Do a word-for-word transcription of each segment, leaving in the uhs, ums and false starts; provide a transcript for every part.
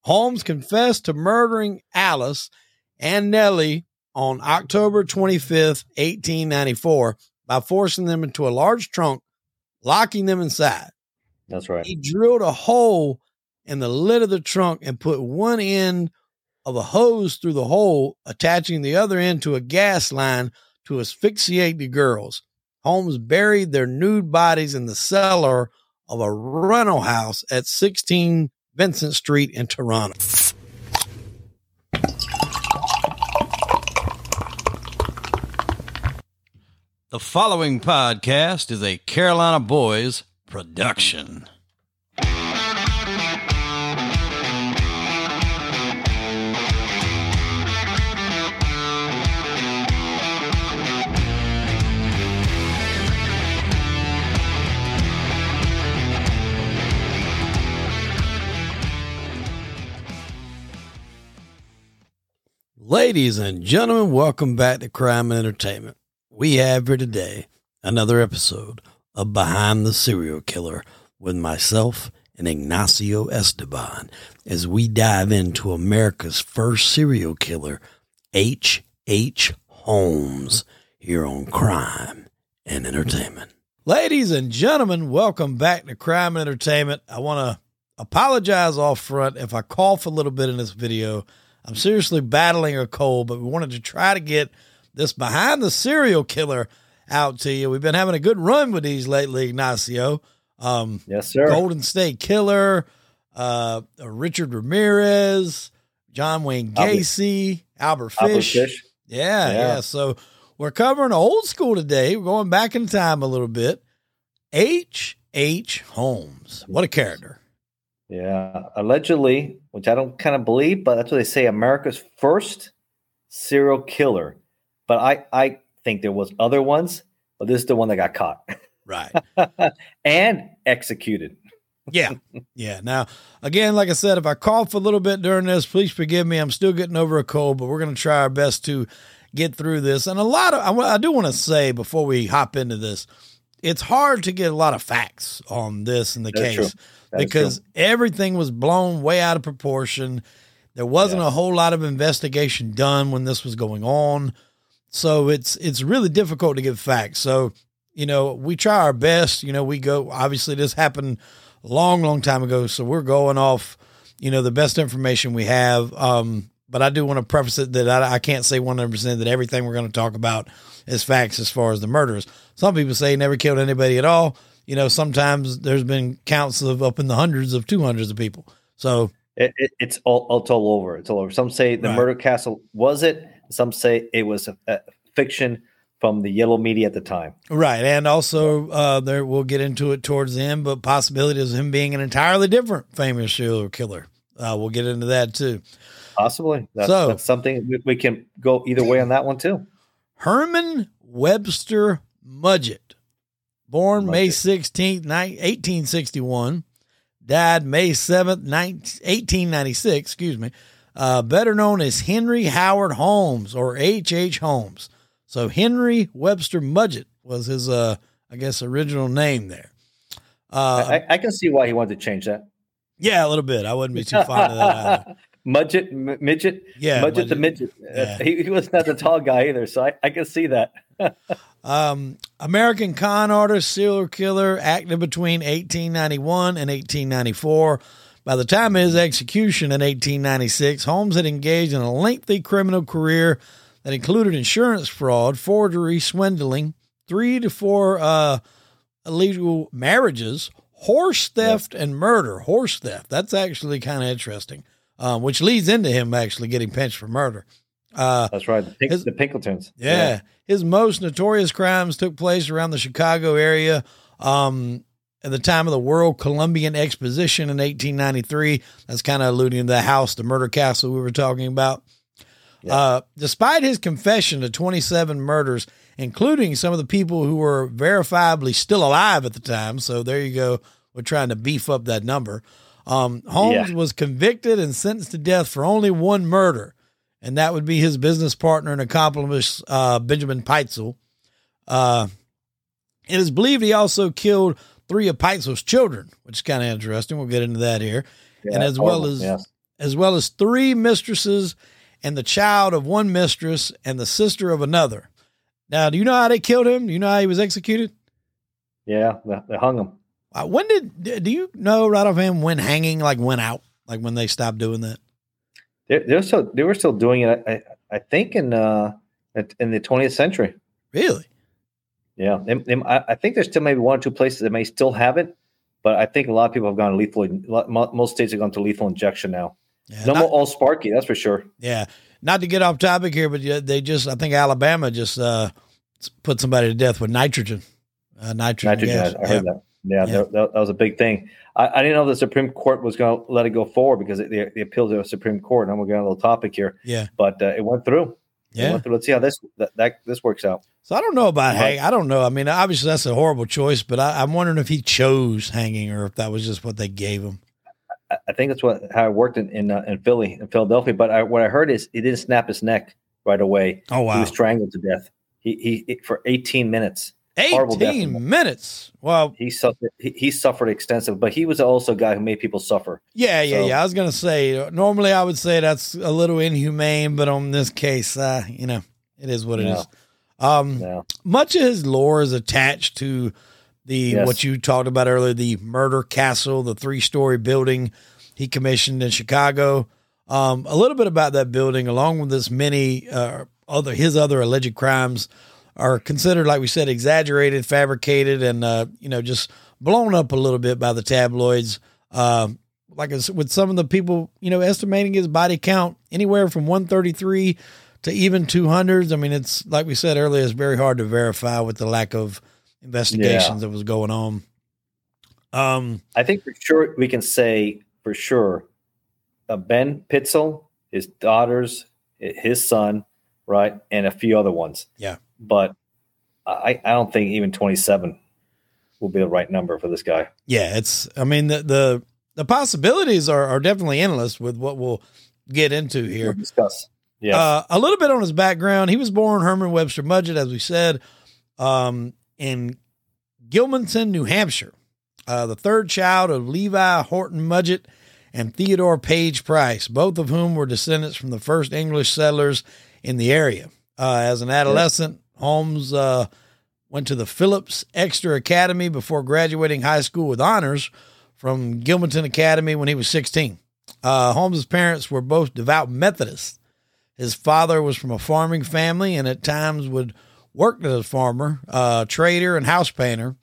Holmes confessed to murdering Alice and Nellie on October twenty-fifth, eighteen ninety-four, by forcing them into a large trunk, locking them inside. That's right. He drilled a hole in the lid of the trunk and put one end of a hose through the hole, attaching the other end to a gas line to asphyxiate the girls. Holmes buried their nude bodies in the cellar of a rental house at sixteen Vincent Street in Toronto. The following podcast is a Carolina Boys production. Ladies and gentlemen, welcome back to Crime and Entertainment. We have here today another episode of Behind the Serial Killer with myself and Ignacio Esteban as we dive into America's first serial killer, H H. Holmes, here on Crime and Entertainment. Ladies and gentlemen, welcome back to Crime and Entertainment. I want to apologize off front if I cough a little bit in this video. I'm seriously battling a cold, but we wanted to try to get this Behind the Serial Killer out to you. We've been having a good run with these lately, Ignacio. Um, yes, sir. Golden State Killer, uh, Richard Ramirez, John Wayne Gacy, Albert, Albert Fish. Albert Fish. Yeah, yeah, yeah. So we're covering old school today. We're going back in time a little bit. H H. Holmes. What a character. Yeah, allegedly, which I don't kind of believe, but that's what they say, America's first serial killer. But I, I think there was other ones, but this is the one that got caught. Right. And executed. Yeah. Yeah. Now, again, like I said, if I cough a little bit during this, please forgive me. I'm still getting over a cold, but we're going to try our best to get through this. And a lot of, I, I do want to say before we hop into this, it's hard to get a lot of facts on this in the That's case. True. Because everything was blown way out of proportion. There wasn't yeah. a whole lot of investigation done when this was going on. So it's it's really difficult to get facts. So, you know, we try our best. You know, we go, obviously this happened a long, long time ago. So we're going off, you know, the best information we have. Um, but I do want to preface it that I, I can't say one hundred percent that everything we're going to talk about is facts as far as the murders. Some people say he never killed anybody at all. You know, sometimes there's been counts of up in the hundreds of two hundreds of people. So it, it, it's all it's all over. It's all over. Some say the right. murder castle was it. Some say it was a, a fiction from the yellow media at the time. Right. And also uh, there we'll get into it towards the end, but possibilities of him being an entirely different famous serial killer. Uh, we'll get into that too. Possibly. That's, so, that's something we, we can go either way on that one too. Herman Webster Mudgett. Born May sixteenth, eighteen sixty-one, died May seventh, eighteen ninety-six, excuse me, uh, better known as Henry Howard Holmes or H H. Holmes. So Henry Webster Mudgett was his, uh, I guess, original name there. Uh, I, I can see why he wanted to change that. Yeah, a little bit. I wouldn't be too fond of that either. Mudgett, m- midget? Yeah. Mudgett the midget. Yeah. He, he was not the tall guy either, so I, I can see that. Um, American con artist, serial killer, active between eighteen ninety-one and eighteen ninety-four. By the time of his execution in eighteen ninety-six, Holmes had engaged in a lengthy criminal career that included insurance fraud, forgery, swindling, three to four uh, illegal marriages, horse theft, yep. and murder. Horse theft. That's actually kind of interesting, um, which leads into him actually getting pinched for murder. Uh, That's right. The, Pink, his, the Pinkertons. Yeah, yeah. His most notorious crimes took place around the Chicago area um, at the time of the World Columbian Exposition in eighteen ninety-three. That's kind of alluding to the house, the murder castle we were talking about. Yeah. Uh, despite his confession to twenty-seven murders, including some of the people who were verifiably still alive at the time. So there you go. We're trying to beef up that number. Um, Holmes yeah. was convicted and sentenced to death for only one murder. And that would be his business partner and accomplice, uh, Benjamin Pitezel. Uh, it is believed he also killed three of Pitezel's children, which is kind of interesting. We'll get into that here. Yeah, and as well as, yes. as well as three mistresses and the child of one mistress and the sister of another. Now, do you know how they killed him? Do you know how he was executed? Yeah, they, they hung him. Uh, when did, do you know right offhand when hanging like went out, like when they stopped doing that? They, they're still, they were still doing it, I, I think, in uh, in the twentieth century. Really? Yeah. They, they, I think there's still maybe one or two places that may still have it, but I think a lot of people have gone lethal. Most states have gone to lethal injection now. Yeah, no not, more all Sparky, that's for sure. Yeah. Not to get off topic here, but they just, I think Alabama just uh, put somebody to death with nitrogen. Uh, nitrogen, nitrogen gas. I heard yeah. that. Yeah, yeah. That, that was a big thing. I, I didn't know the Supreme Court was going to let it go forward because they, they appealed to the Supreme Court. And we're going to a little topic here. Yeah. But uh, it went through. Yeah. It went through. Let's see how this that, that this works out. So I don't know about hang. I don't know. I mean, obviously that's a horrible choice, but I, I'm wondering if he chose hanging or if that was just what they gave him. I think that's what how it worked in in, uh, in Philly, in Philadelphia. But I, what I heard is he didn't snap his neck right away. Oh wow! He was strangled to death. He he for eighteen minutes. Eighteen minutes. Well, he suffered. He, he suffered extensive, but he was also a guy who made people suffer. Yeah, yeah, so, yeah. I was gonna say normally I would say that's a little inhumane, but on this case, uh, you know, it is what it yeah. is. Um, yeah. Much of his lore is attached to the yes. what you talked about earlier, the murder castle, the three-story building he commissioned in Chicago. Um, a little bit about that building, along with this many uh, other his other alleged crimes, are considered, like we said, exaggerated, fabricated, and uh, you know, just blown up a little bit by the tabloids. Uh, like with some of the people, you know, estimating his body count anywhere from one thirty-three to even two hundreds. I mean, it's like we said earlier, it's very hard to verify with the lack of investigations yeah. that was going on. Um, I think for sure we can say for sure, uh, Ben Pitzel, his daughters, his son, right, and a few other ones. Yeah, but I, I don't think even twenty-seven will be the right number for this guy. Yeah, it's. I mean, the the, the possibilities are, are definitely endless with what we'll get into here. We'll discuss. Yes. Uh, a little bit on his background. He was born Herman Webster Mudgett, as we said, um, in Gilmanton, New Hampshire, uh, the third child of Levi Horton Mudgett and Theodore Page Price, both of whom were descendants from the first English settlers in the area. Uh, as an adolescent, yeah. Holmes uh, went to the Phillips Exeter Academy before graduating high school with honors from Gilmanton Academy when he was sixteen. Uh, Holmes's parents were both devout Methodists. His father was from a farming family and at times would work as a farmer, uh, trader, and house painter.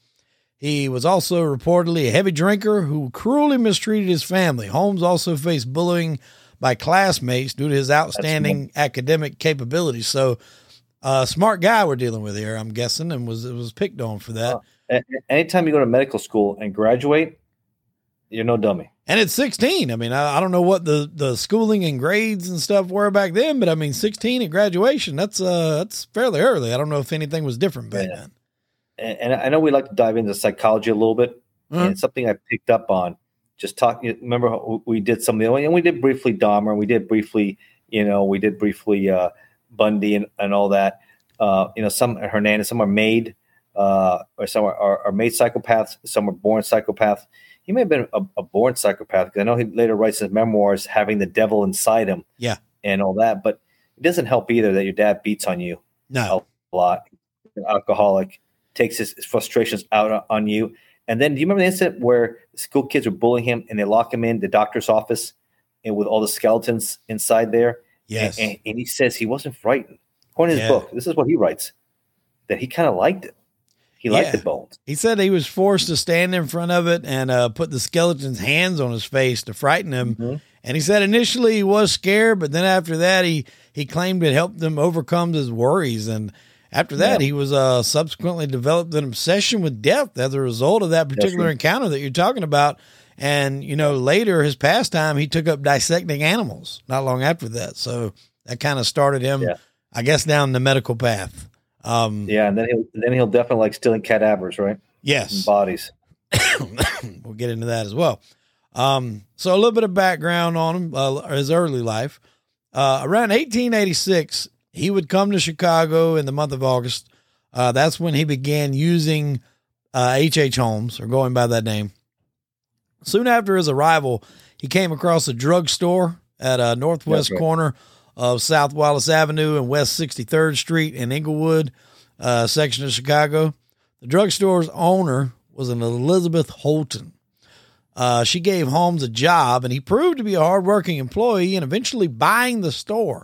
He was also reportedly a heavy drinker who cruelly mistreated his family. Holmes also faced bullying by classmates due to his outstanding academic capabilities. So, uh, smart guy we're dealing with here, I'm guessing, and was was picked on for that. Uh, anytime you go to medical school and graduate, you're no dummy. And at sixteen, I mean, I, I don't know what the, the schooling and grades and stuff were back then, but I mean, sixteen at graduation, that's uh, that's fairly early. I don't know if anything was different back yeah. then. And, and I know we like to dive into psychology a little bit, mm-hmm. and it's something I picked up on. Just talking, remember we did some, and we did briefly Dahmer, and we did briefly, you know, we did briefly uh, Bundy and, and all that. Uh, you know, some Hernandez, some are made, uh, or some are, are, are made psychopaths, some are born psychopaths. He may have been a, a born psychopath because I know he later writes his memoirs having the devil inside him, yeah, and all that. But it doesn't help either that your dad beats on you, no, a lot. An alcoholic takes his, his frustrations out on you. And then do you remember the incident where the school kids were bullying him and they lock him in the doctor's office and with all the skeletons inside there? Yes. And, and, and he says he wasn't frightened. According to his yeah. book, this is what he writes, that he kind of liked it. He liked yeah. the bones. He said he was forced to stand in front of it and uh, put the skeleton's hands on his face to frighten him. Mm-hmm. And he said initially he was scared, but then after that, he, he claimed it helped him overcome his worries. And after that, yeah. he was uh, subsequently developed an obsession with death as a result of that particular right. encounter that you're talking about. And, you know, later his pastime, he took up dissecting animals not long after that. So that kind of started him, yeah. I guess, down the medical path. Um, yeah, and then he'll then he'll definitely like stealing cadavers, right? Yes, and bodies. We'll get into that as well. Um, so a little bit of background on him, uh, his early life. Uh, around eighteen eighty-six, he would come to Chicago in the month of August. Uh, that's when he began using uh, H H. Holmes, or going by that name. Soon after his arrival, he came across a drugstore at a northwest right. corner of South Wallace Avenue and West sixty-third Street in Inglewood, uh, section of Chicago. The drugstore's owner was an Elizabeth Holton. Uh, she gave Holmes a job, and he proved to be a hardworking employee and eventually buying the store.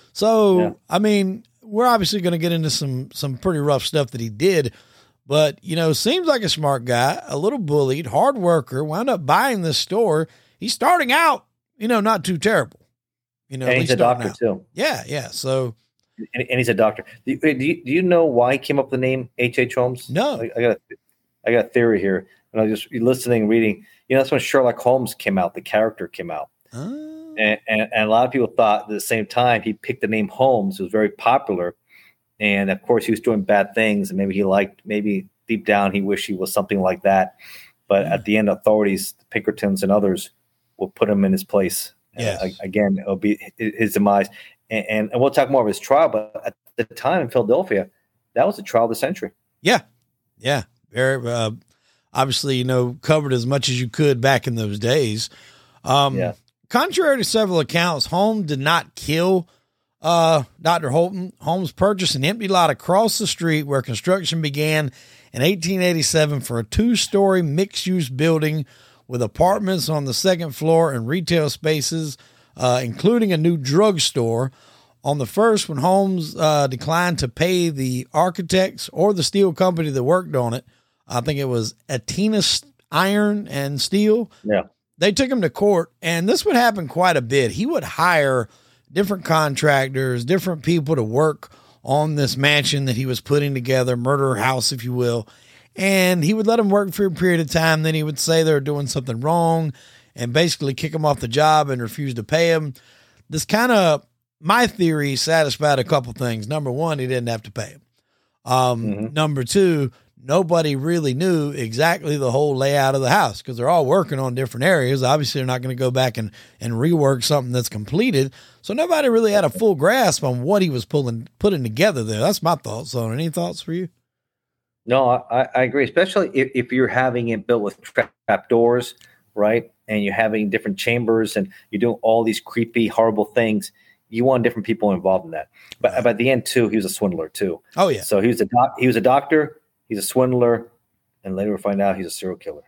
So, yeah. I mean, we're obviously going to get into some some pretty rough stuff that he did, but, you know, seems like a smart guy, a little bullied, hard worker, wound up buying this store. He's starting out, you know, not too terrible. You know, and he's a doctor, out. too. Yeah, yeah. So, and, and he's a doctor. Do you, do you do you know why he came up with the name H H. Holmes? No. I, I got a, I got a theory here. And I was just listening, reading. You know, that's when Sherlock Holmes came out. The character came out. Oh. And, and, and a lot of people thought at the same time he picked the name Holmes. It was very popular. And, of course, he was doing bad things. And maybe he liked, maybe deep down he wished he was something like that. But yeah. at the end, authorities, the Pinkertons and others, will put him in his place. Yes. Uh, again, it'll be his demise. And, and, and we'll talk more of his trial. But at the time in Philadelphia, that was the trial of the century. Yeah. Yeah. Very, uh, obviously, you know, covered as much as you could back in those days. Um, yeah. Contrary to several accounts, Holmes did not kill uh, Doctor Holton. Holmes purchased an empty lot across the street where construction began in eighteen eighty-seven for a two-story mixed-use building with apartments on the second floor and retail spaces, uh, including a new drugstore. On the first, when Holmes uh, declined to pay the architects or the steel company that worked on it, I think it was Athena Iron and Steel. Yeah. They took him to court, and this would happen quite a bit. He would hire different contractors, different people to work on this mansion that he was putting together, murder house, if you will. And he would let them work for a period of time. Then he would say they were doing something wrong and basically kick them off the job and refuse to pay them. This kind of, my theory, satisfied a couple things. Number one, he didn't have to pay him. Um, mm-hmm. Number two, nobody really knew exactly the whole layout of the house because they're all working on different areas. Obviously, they're not going to go back and, and rework something that's completed. So nobody really had a full grasp on what he was pulling, putting together there. That's my thoughts on it. Any thoughts for you? No, I, I agree, especially if, if you're having it built with trap doors, right? And you're having different chambers and you're doing all these creepy, horrible things. You want different people involved in that. But, but at the end, too, he was a swindler, too. Oh, yeah. So he was a doc, he was a doctor. He's a swindler, and later we'll find out he's a serial killer.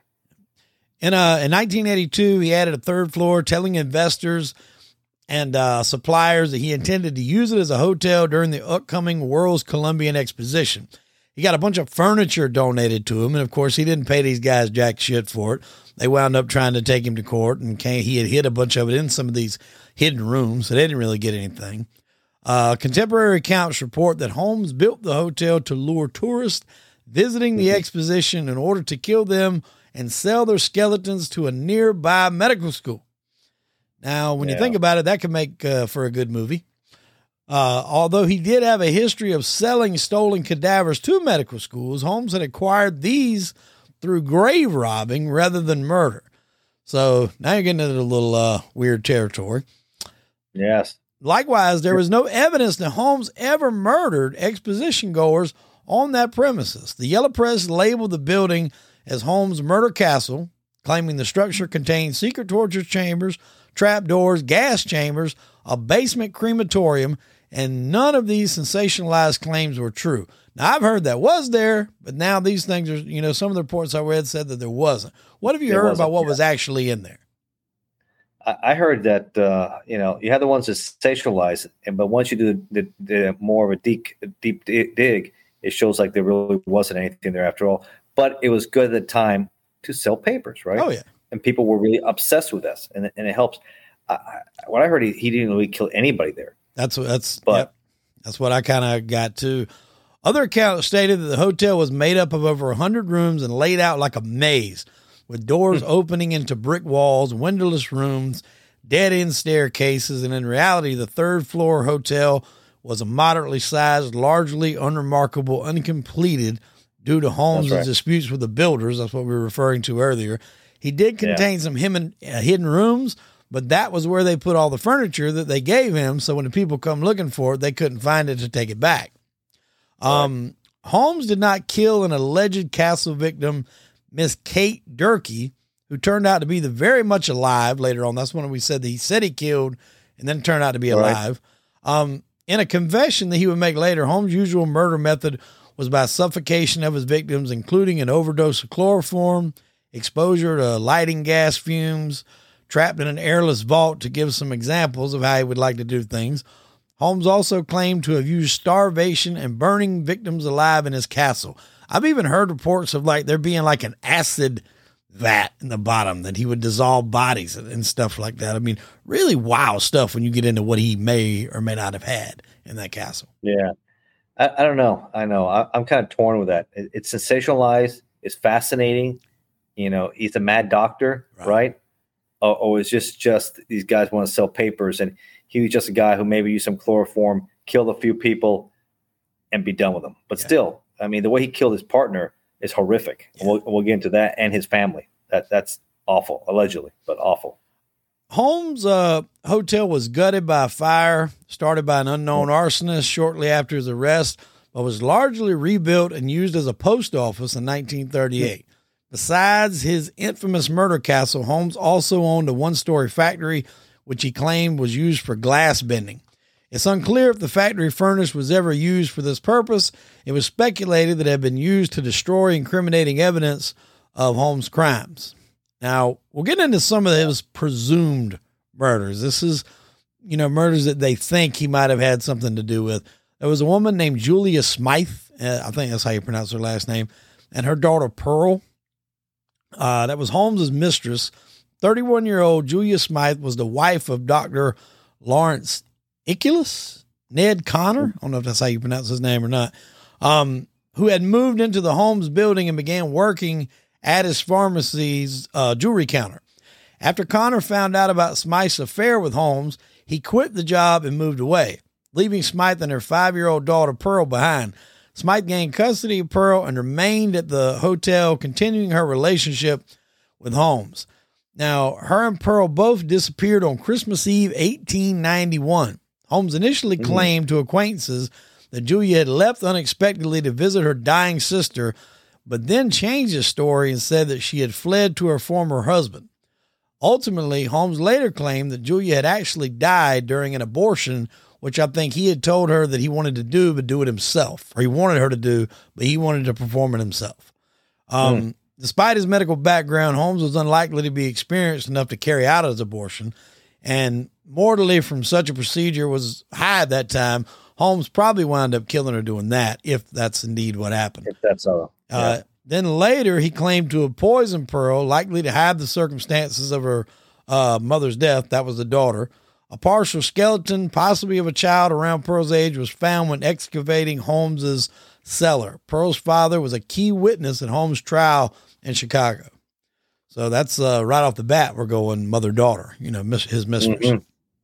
In uh, in nineteen eighty-two, he added a third floor, telling investors and uh, suppliers that he intended to use it as a hotel during the upcoming World's Columbian Exposition. He got a bunch of furniture donated to him, and of course, he didn't pay these guys jack shit for it. They wound up trying to take him to court, and came, he had hid a bunch of it in some of these hidden rooms, so they didn't really get anything. Uh, contemporary accounts report that Holmes built the hotel to lure tourists visiting the exposition in order to kill them and sell their skeletons to a nearby medical school. Now, when yeah. you think about it, that could make uh, for a good movie. Uh, although he did have a history of selling stolen cadavers to medical schools, Holmes had acquired these through grave robbing rather than murder. So now you're getting into a little uh, weird territory. Yes. Likewise, there was no evidence that Holmes ever murdered exposition goers on that premises. The Yellow Press labeled the building as Holmes' Murder Castle, claiming the structure contained secret torture chambers, trapdoors, gas chambers, a basement crematorium, and none of these sensationalized claims were true. Now, I've heard that was there, but now these things are, you know, some of the reports I read said that there wasn't. What have you there heard about what yeah. was actually in there? I heard that, uh, you know, you had the ones that sensationalize it, but once you do the, the, the more of a deep, deep dig, it shows like there really wasn't anything there after all. But it was good at the time to sell papers, right? Oh, yeah. And people were really obsessed with this, and, and it helps. I, I, what I heard, he, he didn't really kill anybody there. That's what that's but, yep. That's what I kind of got to. Other accounts stated that the hotel was made up of over one hundred rooms and laid out like a maze, with doors opening into brick walls, windowless rooms, dead-end staircases, and in reality, the third-floor hotel was a moderately sized, largely unremarkable, uncompleted due to Holmes' right. disputes with the builders. That's what we were referring to earlier. He did contain yeah. some him, uh, hidden rooms, but that was where they put all the furniture that they gave him, so when the people come looking for it, they couldn't find it to take it back. Um, right. Holmes did not kill an alleged castle victim, Miss Kate Durkee, who turned out to be the very much alive later on. That's when we said that he said he killed and then turned out to be alive. Right. Um, in a confession that he would make later, Holmes' usual murder method was by suffocation of his victims, including an overdose of chloroform, exposure to lighting gas fumes, trapped in an airless vault, to give some examples of how he would like to do things. Holmes also claimed to have used starvation and burning victims alive in his castle. I've even heard reports of like there being like an acid vat in the bottom that he would dissolve bodies and stuff like that. I mean, really wild stuff when you get into what he may or may not have had in that castle. Yeah. I, I don't know. I know. I, I'm kind of torn with that. It, it's sensationalized. It's fascinating. You know, he's a mad doctor, right? right? Or, or it's just, just these guys want to sell papers, and he was just a guy who maybe used some chloroform, killed a few people, and be done with them. But yeah. still, I mean, the way he killed his partner is horrific. Yeah. We'll, we'll get into that, and his family. That That's awful, allegedly, but awful. Holmes' uh, hotel was gutted by a fire started by an unknown arsonist shortly after his arrest, but was largely rebuilt and used as a post office in nineteen thirty-eight. Besides his infamous murder castle, Holmes also owned a one-story factory, which he claimed was used for glass bending. It's unclear if the factory furnace was ever used for this purpose. It was speculated that it had been used to destroy incriminating evidence of Holmes' crimes. Now, we'll get into some of his presumed murders. This is, you know, murders that they think he might have had something to do with. There was a woman named Julia Smythe. Uh, I think that's how you pronounce her last name. And her daughter, Pearl. Uh, that was Holmes's mistress. thirty-one-year-old Julia Smythe was the wife of Doctor Lawrence Iculus, Ned Connor. I don't know if that's how you pronounce his name or not. Um, who had moved into the Holmes building and began working at his pharmacy's uh, jewelry counter. After Connor found out about Smythe's affair with Holmes, he quit the job and moved away, leaving Smythe and her five-year-old daughter Pearl behind. Smythe gained custody of Pearl and remained at the hotel, continuing her relationship with Holmes. Now, her and Pearl both disappeared on Christmas Eve, eighteen ninety-one. Holmes initially mm-hmm. claimed to acquaintances that Julia had left unexpectedly to visit her dying sister, but then changed his story and said that she had fled to her former husband. Ultimately, Holmes later claimed that Julia had actually died during an abortion, which I think he had told her that he wanted to do, but do it himself, or he wanted her to do, but he wanted to perform it himself. Um, mm. Despite his medical background, Holmes was unlikely to be experienced enough to carry out his abortion, and mortally from such a procedure was high at that time. Holmes probably wound up killing her doing that, if that's indeed what happened. If that's so. Yeah. Uh, then later, he claimed to have poisoned Pearl, likely to hide the circumstances of her uh, mother's death. That was the daughter. A partial skeleton, possibly of a child around Pearl's age, was found when excavating Holmes's cellar. Pearl's father was a key witness at Holmes' trial in Chicago. So that's uh, right off the bat, we're going mother-daughter, you know, miss, his mistress. Mm-hmm.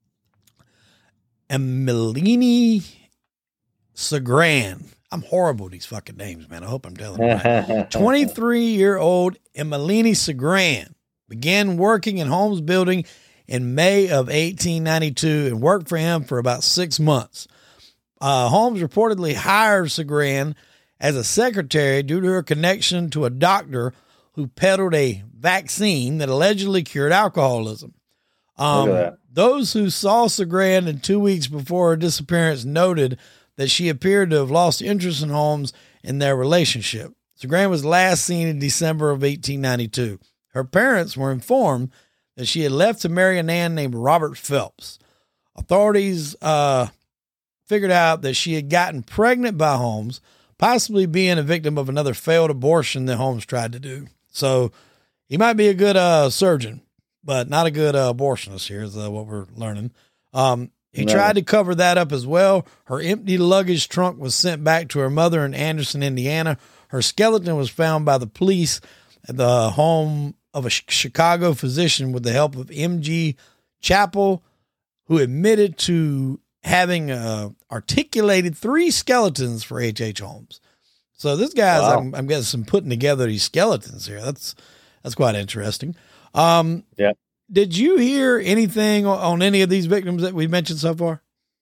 Emmeline Segran. I'm horrible with these fucking names, man. I hope I'm telling you right. twenty-three-year-old Emmeline Segran began working in Holmes' building in May of eighteen ninety-two and worked for him for about six months. Uh, Holmes reportedly hired Segran as a secretary due to her connection to a doctor who peddled a vaccine that allegedly cured alcoholism. Um, those who saw Segran in two weeks before her disappearance noted that she appeared to have lost interest in Holmes in their relationship. Segran was last seen in December of eighteen ninety-two. Her parents were informed that she had left to marry a man named Robert Phelps. Authorities uh, figured out that she had gotten pregnant by Holmes, possibly being a victim of another failed abortion that Holmes tried to do. So he might be a good uh, surgeon, but not a good uh, abortionist here is uh, what we're learning. Um, he right. tried to cover that up as well. Her empty luggage trunk was sent back to her mother in Anderson, Indiana. Her skeleton was found by the police at the home of a Chicago physician with the help of M G Chappell, who admitted to having uh, articulated three skeletons for H H. Holmes. So this guy's, wow. I'm, I'm getting some putting together these skeletons here. That's that's quite interesting. Um, yeah. Did you hear anything on, on any of these victims that we mentioned so far?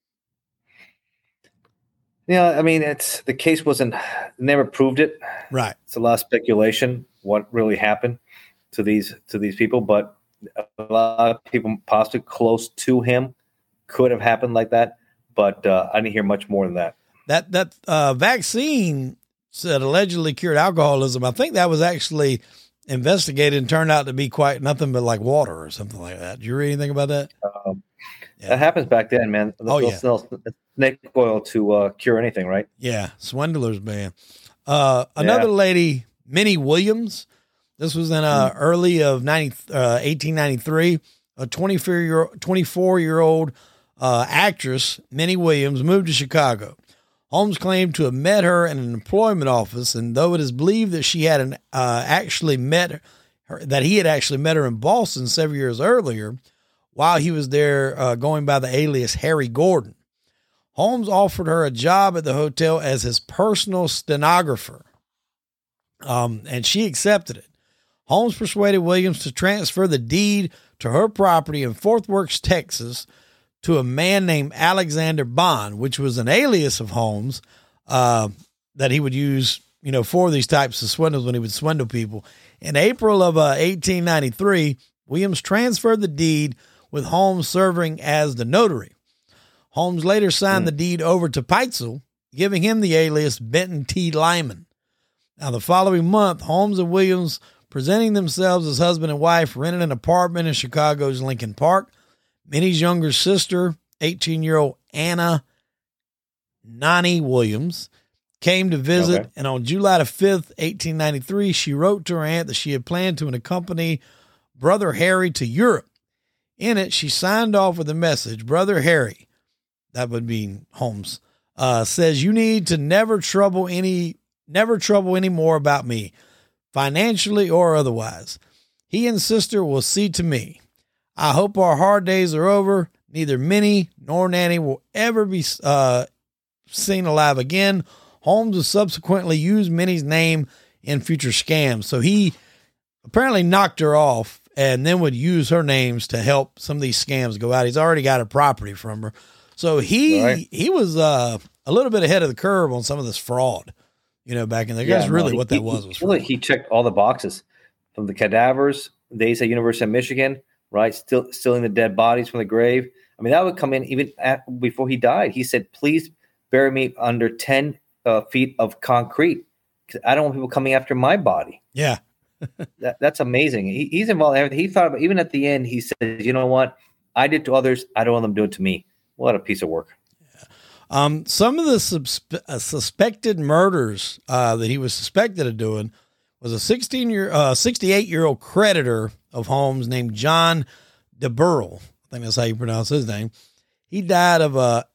Yeah, I mean, it's the case wasn't never proved it. Right. It's a lot of speculation. What really happened? to these to these people, but a lot of people possibly close to him could have happened like that. But uh, I didn't hear much more than that. That that uh, vaccine said allegedly cured alcoholism. I think that was actually investigated and turned out to be quite nothing but like water or something like that. Did you read anything about that? Um, yeah. That happens back then, man. Oh, yeah. Snake oil to uh, cure anything, right? Yeah, swindlers, man. Uh, another yeah. lady, Minnie Williams. This was in uh, mm. early of ninety, uh, eighteen ninety-three. A twenty-four-year-old uh, actress, Minnie Williams, moved to Chicago. Holmes claimed to have met her in an employment office, and though it is believed that she had an, uh, actually met her, that he had actually met her in Boston several years earlier, while he was there uh, going by the alias Harry Gordon. Holmes offered her a job at the hotel as his personal stenographer, um, and she accepted it. Holmes persuaded Williams to transfer the deed to her property in Fort Worth, Texas, to a man named Alexander Bond, which was an alias of Holmes uh, that he would use, you know, for these types of swindles when he would swindle people. In April of uh, eighteen ninety-three, Williams transferred the deed with Holmes serving as the notary. Holmes later signed mm. the deed over to Peitzel, giving him the alias Benton T. Lyman. Now, the following month, Holmes and Williams, presenting themselves as husband and wife, rented an apartment in Chicago's Lincoln Park. Minnie's younger sister, eighteen-year-old Anna Nani Williams, came to visit, okay. and on July the fifth, eighteen ninety-three, she wrote to her aunt that she had planned to accompany Brother Harry to Europe. In it, she signed off with a message, Brother Harry, that would be Holmes, uh, says, you need to never trouble any, never trouble any more about me, financially or otherwise. He and sister will see to me. I hope our hard days are over. Neither Minnie nor Nanny will ever be uh, seen alive again. Holmes would subsequently use Minnie's name in future scams. So he apparently knocked her off and then would use her names to help some of these scams go out. He's already got her property from her. So he right. he was uh, a little bit ahead of the curve on some of this fraud, you know, back in there. Yeah, That's really no, he, what that he, was. was really, he checked all the boxes from the cadavers, days at University of Michigan, right? Still stealing the dead bodies from the grave. I mean, that would come in even at, before he died. He said, please bury me under ten uh, feet of concrete because I don't want people coming after my body. Yeah. that, that's amazing. He, he's involved in everything. He thought about, even at the end, he said, you know what? I did to others. I don't want them doing it to me. What a piece of work. Yeah. Um, some of the suspe- uh, suspected murders uh, that he was suspected of doing was a sixteen year, uh, sixty-eight year old creditor of Holmes named John DeBurle. I think that's how you pronounce his name. He died of a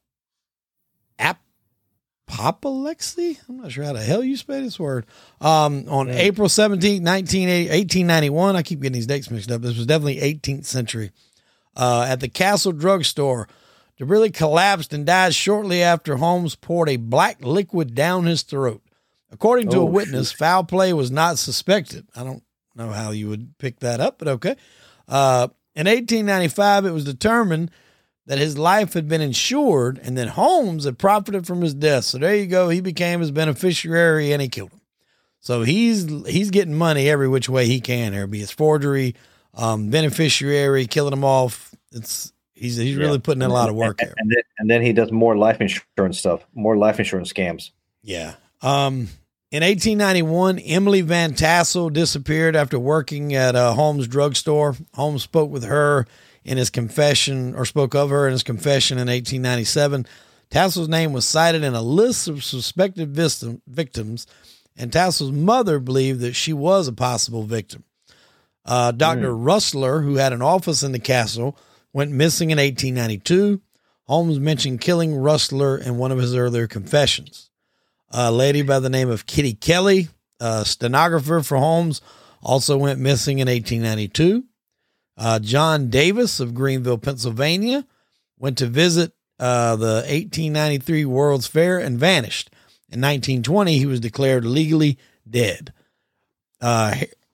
apoplexy. I'm not sure how the hell you spell this word. Um, on yeah. April seventeenth, eighteen ninety-one. I keep getting these dates mixed up. This was definitely eighteenth century. Uh, at the Castle drugstore, DeBurle collapsed and died shortly after Holmes poured a black liquid down his throat. According to oh, a witness, shit. foul play was not suspected. I don't know how you would pick that up, but okay. Uh, in eighteen ninety-five, it was determined that his life had been insured and that Holmes had profited from his death. So there you go. He became his beneficiary and he killed him. So he's he's getting money every which way he can here, be it forgery, um, beneficiary, killing them off. It's he's he's yeah. really putting in a lot of work and, here. And then, and then he does more life insurance stuff, more life insurance scams. Yeah. Um, in eighteen ninety-one, Emily Van Tassel disappeared after working at a Holmes drugstore. Holmes spoke with her in his confession, or spoke of her in his confession in eighteen ninety-seven. Tassel's name was cited in a list of suspected victim, victims, and Tassel's mother believed that she was a possible victim. Uh, Doctor Mm. Rustler, who had an office in the castle, went missing in eighteen ninety-two. Holmes mentioned killing Rustler in one of his earlier confessions. A lady by the name of Kitty Kelly, a stenographer for Holmes, also went missing in eighteen ninety-two. Uh, John Davis of Greenville, Pennsylvania, went to visit uh, the eighteen ninety-three World's Fair and vanished. In nineteen twenty, he was declared legally dead. Uh,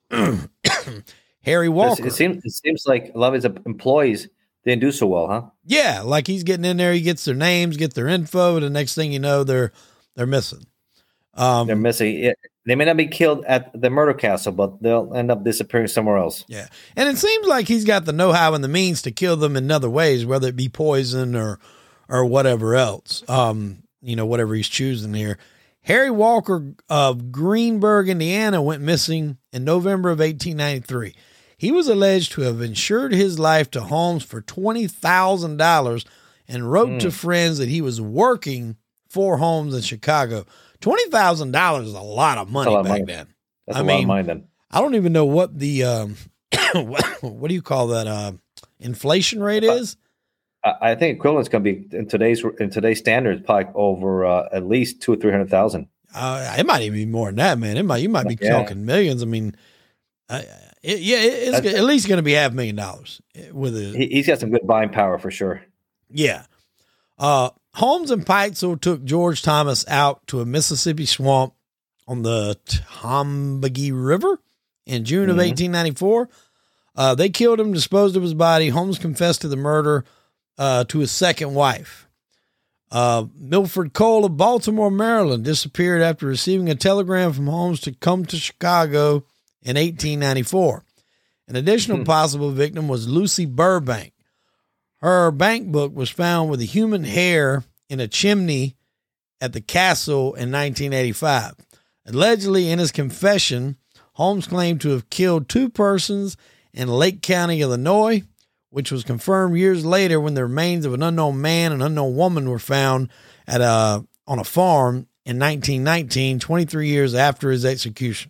Harry Walker. It seems, it seems like a lot of his employees didn't do so well, huh? Yeah, like he's getting in there, he gets their names, get their info, and the next thing you know, they're they're missing. Um, They're missing it. They may not be killed at the murder castle, but they'll end up disappearing somewhere else. Yeah. And it seems like he's got the know-how and the means to kill them in other ways, whether it be poison or or whatever else, um, you know, whatever he's choosing here. Harry Walker of Greenburgh, Indiana, went missing in November of eighteen ninety-three. He was alleged to have insured his life to Holmes for twenty thousand dollars and wrote mm. to friends that he was working for Holmes in Chicago. twenty thousand dollars is a lot of money back money. then. That's I a mean, lot of money then. I don't even know what the, um, what, what do you call that? Uh, inflation rate is? I, I think equivalent's going to be in today's, in today's standards, probably over uh, at least two or three hundred thousand. Uh, it might even be more than that, man. It might, you might be yeah. talking millions. I mean, uh, it, yeah, it, it's That's, at least going to be half a million dollars with it. He, he's got some good buying power for sure. Yeah. Uh, Holmes and Peitzel took George Thomas out to a Mississippi swamp on the Tombigbee River in June mm-hmm. of eighteen ninety-four. Uh, they killed him, disposed of his body. Holmes confessed to the murder uh, to his second wife. Uh, Milford Cole of Baltimore, Maryland, disappeared after receiving a telegram from Holmes to come to Chicago in eighteen ninety-four. An additional mm-hmm. possible victim was Lucy Burbank. Her bank book was found with a human hair in a chimney at the castle in nineteen eighty-five. Allegedly, in his confession, Holmes claimed to have killed two persons in Lake County, Illinois, which was confirmed years later when the remains of an unknown man and unknown woman were found at a, on a farm in nineteen nineteen, twenty-three years after his execution.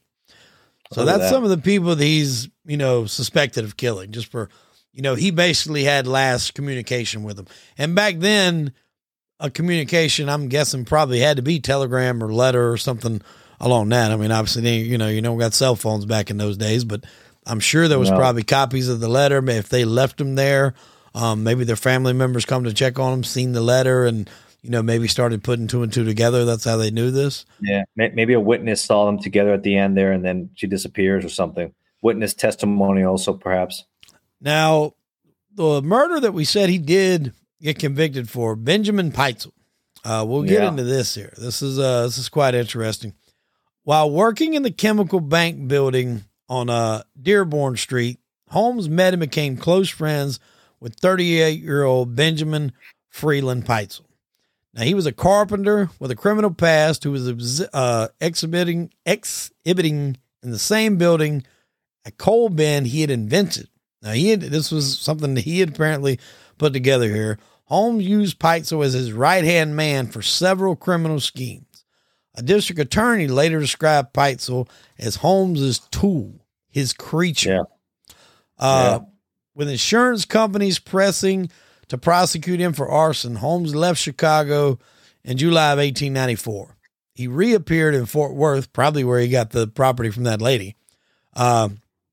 So that's that. Some of the people that he's, you know, suspected of killing, just for, you know, he basically had last communication with them. And back then, a communication, I'm guessing, probably had to be telegram or letter or something along that. I mean, obviously, you know, you don't got cell phones back in those days, but I'm sure there was no. probably copies of the letter. If they left them there, um, maybe their family members come to check on them, seen the letter, and, you know, maybe started putting two and two together. That's how they knew this. Yeah. Maybe a witness saw them together at the end there, and then she disappears or something. Witness testimony also, perhaps. Now, the murder that we said he did get convicted for, Benjamin Peitzel. Uh, we'll get yeah. into this here. This is uh, this is quite interesting. While working in the chemical bank building on uh, Dearborn Street, Holmes met and became close friends with thirty-eight-year-old Benjamin Freeland Peitzel. Now, he was a carpenter with a criminal past who was uh, exhibiting exhibiting in the same building a coal bin he had invented. Now, he had, this was something that he had apparently put together here. Holmes used Peitzel as his right-hand man for several criminal schemes. A district attorney later described Peitzel as Holmes's tool, his creature. Yeah. Uh, yeah. With insurance companies pressing to prosecute him for arson, Holmes left Chicago in July of eighteen ninety-four. He reappeared in Fort Worth, probably where he got the property from that lady. Uh,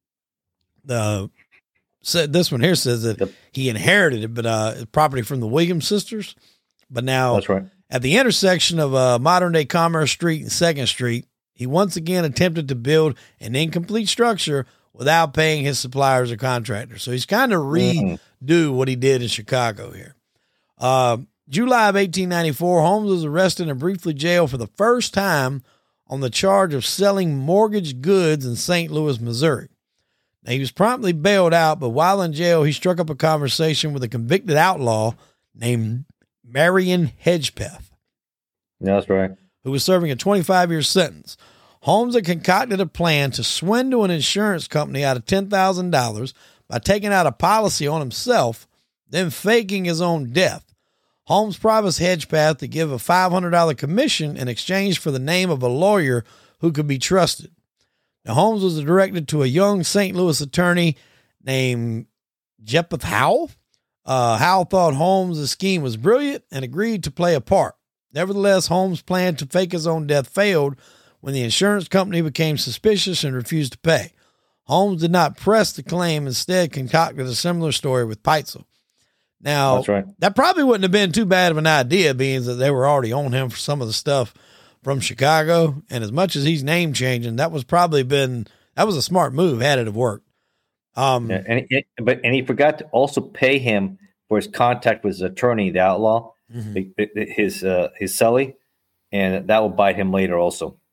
the so this one here says that he inherited it, but uh, property from the Williams sisters. But now, that's right. At the intersection of uh, modern-day Commerce Street and second Street, he once again attempted to build an incomplete structure without paying his suppliers or contractors. So he's kind of redo mm-hmm. what he did in Chicago here. Uh, July of eighteen ninety-four, Holmes was arrested and briefly jailed for the first time on the charge of selling mortgage goods in Saint Louis, Missouri. Now, he was promptly bailed out, but while in jail, he struck up a conversation with a convicted outlaw named Marion Hedgepeth. Yeah, that's right. Who was serving a twenty-five-year sentence. Holmes had concocted a plan to swindle an insurance company out of ten thousand dollars by taking out a policy on himself, then faking his own death. Holmes promised Hedgepeth to give a five hundred dollars commission in exchange for the name of a lawyer who could be trusted. Now, Holmes was directed to a young Saint Louis attorney named Jephthah Howell. Uh, Howell thought Holmes' scheme was brilliant and agreed to play a part. Nevertheless, Holmes' plan to fake his own death failed when the insurance company became suspicious and refused to pay. Holmes did not press the claim, instead concocted a similar story with Peitzel. Now, that's right. That probably wouldn't have been too bad of an idea, being that they were already on him for some of the stuff from Chicago. And as much as he's name changing, that was probably been, that was a smart move had it have worked. Um, yeah, and it, but, and he forgot to also pay him for his contact with his attorney, the outlaw, mm-hmm. his, uh, his celly, and that will bite him later also.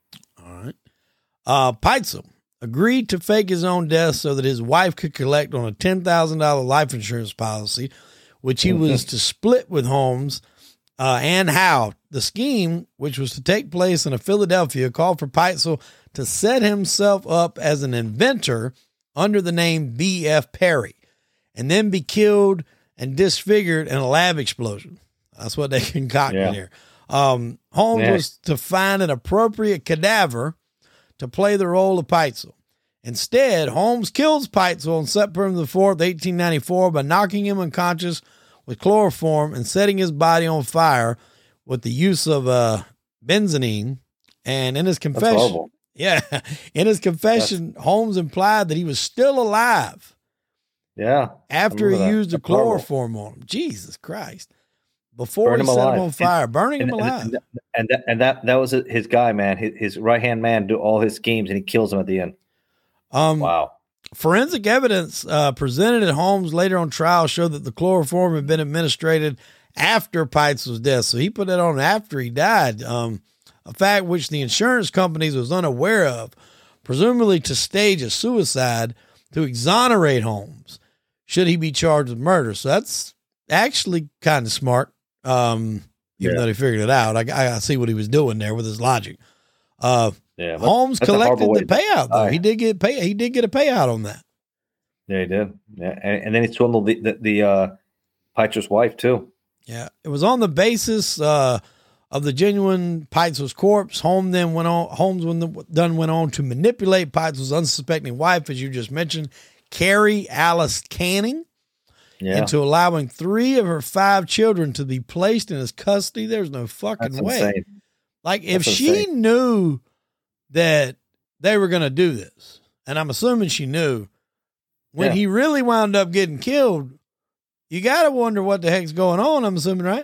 Uh, Peitzel agreed to fake his own death so that his wife could collect on a ten thousand dollars life insurance policy, which he was to split with Holmes uh, and Howe. The scheme, which was to take place in a Philadelphia, called for Peitzel to set himself up as an inventor under the name B F. Perry and then be killed and disfigured in a lab explosion. That's what they concocted yeah. here. Um, Holmes yeah. was to find an appropriate cadaver to play the role of Peitzel. Instead, Holmes kills Peitzel on September the fourth, eighteen ninety-four, by knocking him unconscious with chloroform and setting his body on fire with the use of uh, benzene. And in his confession, yeah, in his confession, That's... Holmes implied that he was still alive. Yeah, after he that. used the That's chloroform horrible. on him. Jesus Christ! Before Burn he him set alive. him on fire, and, burning and, him alive. And, and that and that that was his guy, man. His, his right hand man do all his schemes, and he kills him at the end. Um, wow. Forensic evidence uh, presented at Holmes later on trial showed that the chloroform had been administered after Peitzel's death, so he put that on after he died. Um, a fact which the insurance companies was unaware of, presumably to stage a suicide to exonerate Holmes should he be charged with murder. So that's actually kind of smart. Um, even yeah. though they figured it out, I, I see what he was doing there with his logic. Uh, yeah, Holmes collected the payout though. He did get pay. He did get a payout on that. Yeah, he did. Yeah, and, and then he swindled the the, the uh, Peitzel's wife too. Yeah, it was on the basis uh, of the genuine Peitzel's corpse. Holmes then went on. Holmes when the, done went on to manipulate Peitzel's unsuspecting wife, as you just mentioned, Carrie Alice Canning. Yeah. Into allowing three of her five children to be placed in his custody. There's no fucking That's way. Insane. Like if That's she insane. knew that they were going to do this, and I'm assuming she knew, when yeah. he really wound up getting killed, you got to wonder what the heck's going on. I'm assuming, right?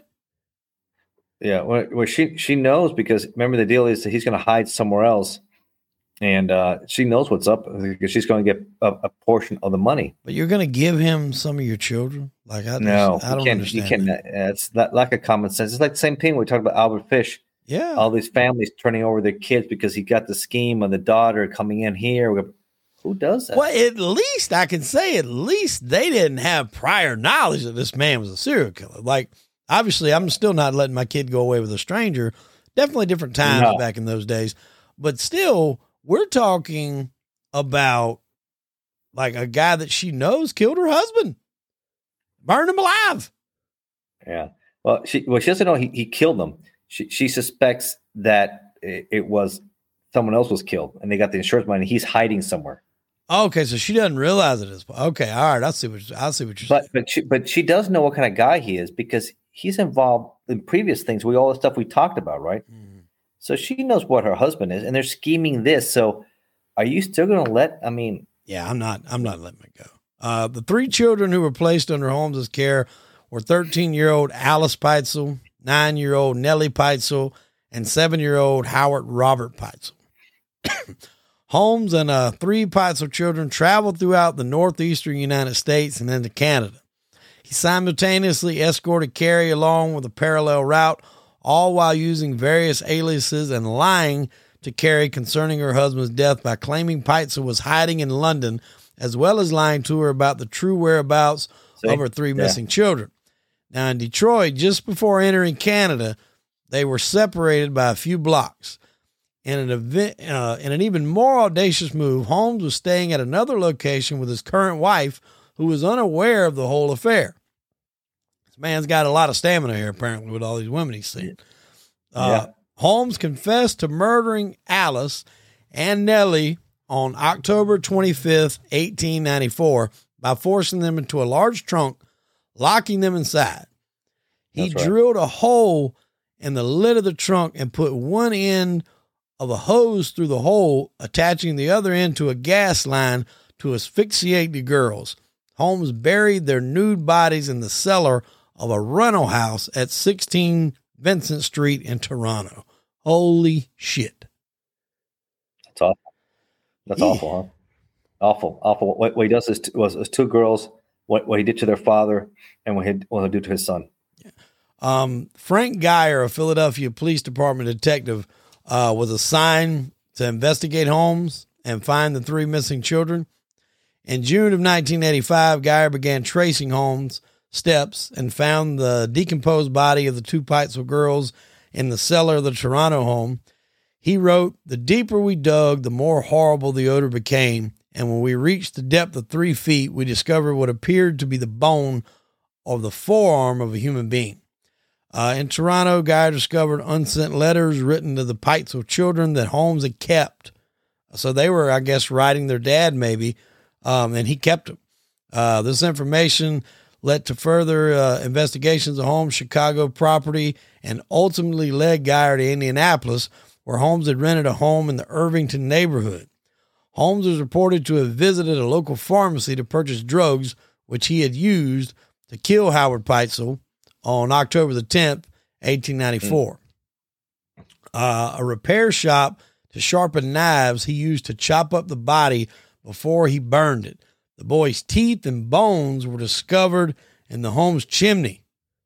Yeah. Well, well she, she knows because remember the deal is that he's going to hide somewhere else. And uh, she knows what's up because she's going to get a, a portion of the money. But you're going to give him some of your children? Like I, just, no, I don't you understand. You can't. That. It's not lack of common sense. It's like the same thing we talked about Albert Fish. Yeah, all these families turning over their kids because he got the scheme of the daughter coming in here. Who does that? Well, at least I can say at least they didn't have prior knowledge that this man was a serial killer. Like obviously, I'm still not letting my kid go away with a stranger. Definitely different times no. back in those days, but still. We're talking about like a guy that she knows killed her husband, burned him alive. Yeah. Well, she well she doesn't know he, he killed them. She she suspects that it, it was someone else was killed, and they got the insurance money. And he's hiding somewhere. Okay, so she doesn't realize it is. Okay, all right. I see what I see what you're but, saying. But she but she does know what kind of guy he is because he's involved in previous things. We all the stuff we talked about, right? Mm. So she knows what her husband is, and they're scheming this. So, are you still going to let? I mean, yeah, I'm not. I'm not letting it go. Uh, the three children who were placed under Holmes's care were thirteen-year-old Alice Peitzel, nine-year-old Nellie Peitzel, and seven-year-old Howard Robert Peitzel. Holmes and uh, three Peitzel children traveled throughout the northeastern United States and into Canada. He simultaneously escorted Carrie along with a parallel route, all while using various aliases and lying to Carrie concerning her husband's death by claiming Peitzel was hiding in London, as well as lying to her about the true whereabouts See? of her three yeah. missing children. Now, in Detroit, just before entering Canada, they were separated by a few blocks. In an event, uh, in an even more audacious move, Holmes was staying at another location with his current wife, who was unaware of the whole affair. This man's got a lot of stamina here, apparently, with all these women he's seen. Uh, yeah. Holmes confessed to murdering Alice and Nellie on October twenty-fifth, eighteen ninety-four, by forcing them into a large trunk, locking them inside. He right. drilled a hole in the lid of the trunk and put one end of a hose through the hole, attaching the other end to a gas line to asphyxiate the girls. Holmes buried their nude bodies in the cellar of a rental house at sixteen Vincent Street in Toronto. Holy shit. That's awful. That's yeah. awful, huh? Awful, awful. What, what he does is to, was, was two girls, what, what he did to their father and what, he, what he'll do to his son. Yeah. Um, Frank Geyer, a Philadelphia Police Department detective, uh, was assigned to investigate Holmes and find the three missing children. In June of nineteen eighty-five, Geyer began tracing Holmes' steps and found the decomposed body of the two Peitzel girls in the cellar of the Toronto home. He wrote, "The deeper we dug, the more horrible the odor became, and when we reached the depth of three feet, we discovered what appeared to be the bone of the forearm of a human being." Uh, in Toronto, Geyer discovered unsent letters written to the Peitzel children that Holmes had kept. So they were, I guess, writing their dad maybe, um, and he kept them. Uh, this information led to further uh, investigations of Holmes' Chicago property and ultimately led Geyer to Indianapolis, where Holmes had rented a home in the Irvington neighborhood. Holmes was reported to have visited a local pharmacy to purchase drugs, which he had used to kill Howard Peitzel on October the tenth, eighteen ninety-four. Mm. Uh, a repair shop to sharpen knives he used to chop up the body before he burned it. The boy's teeth and bones were discovered in the home's chimney.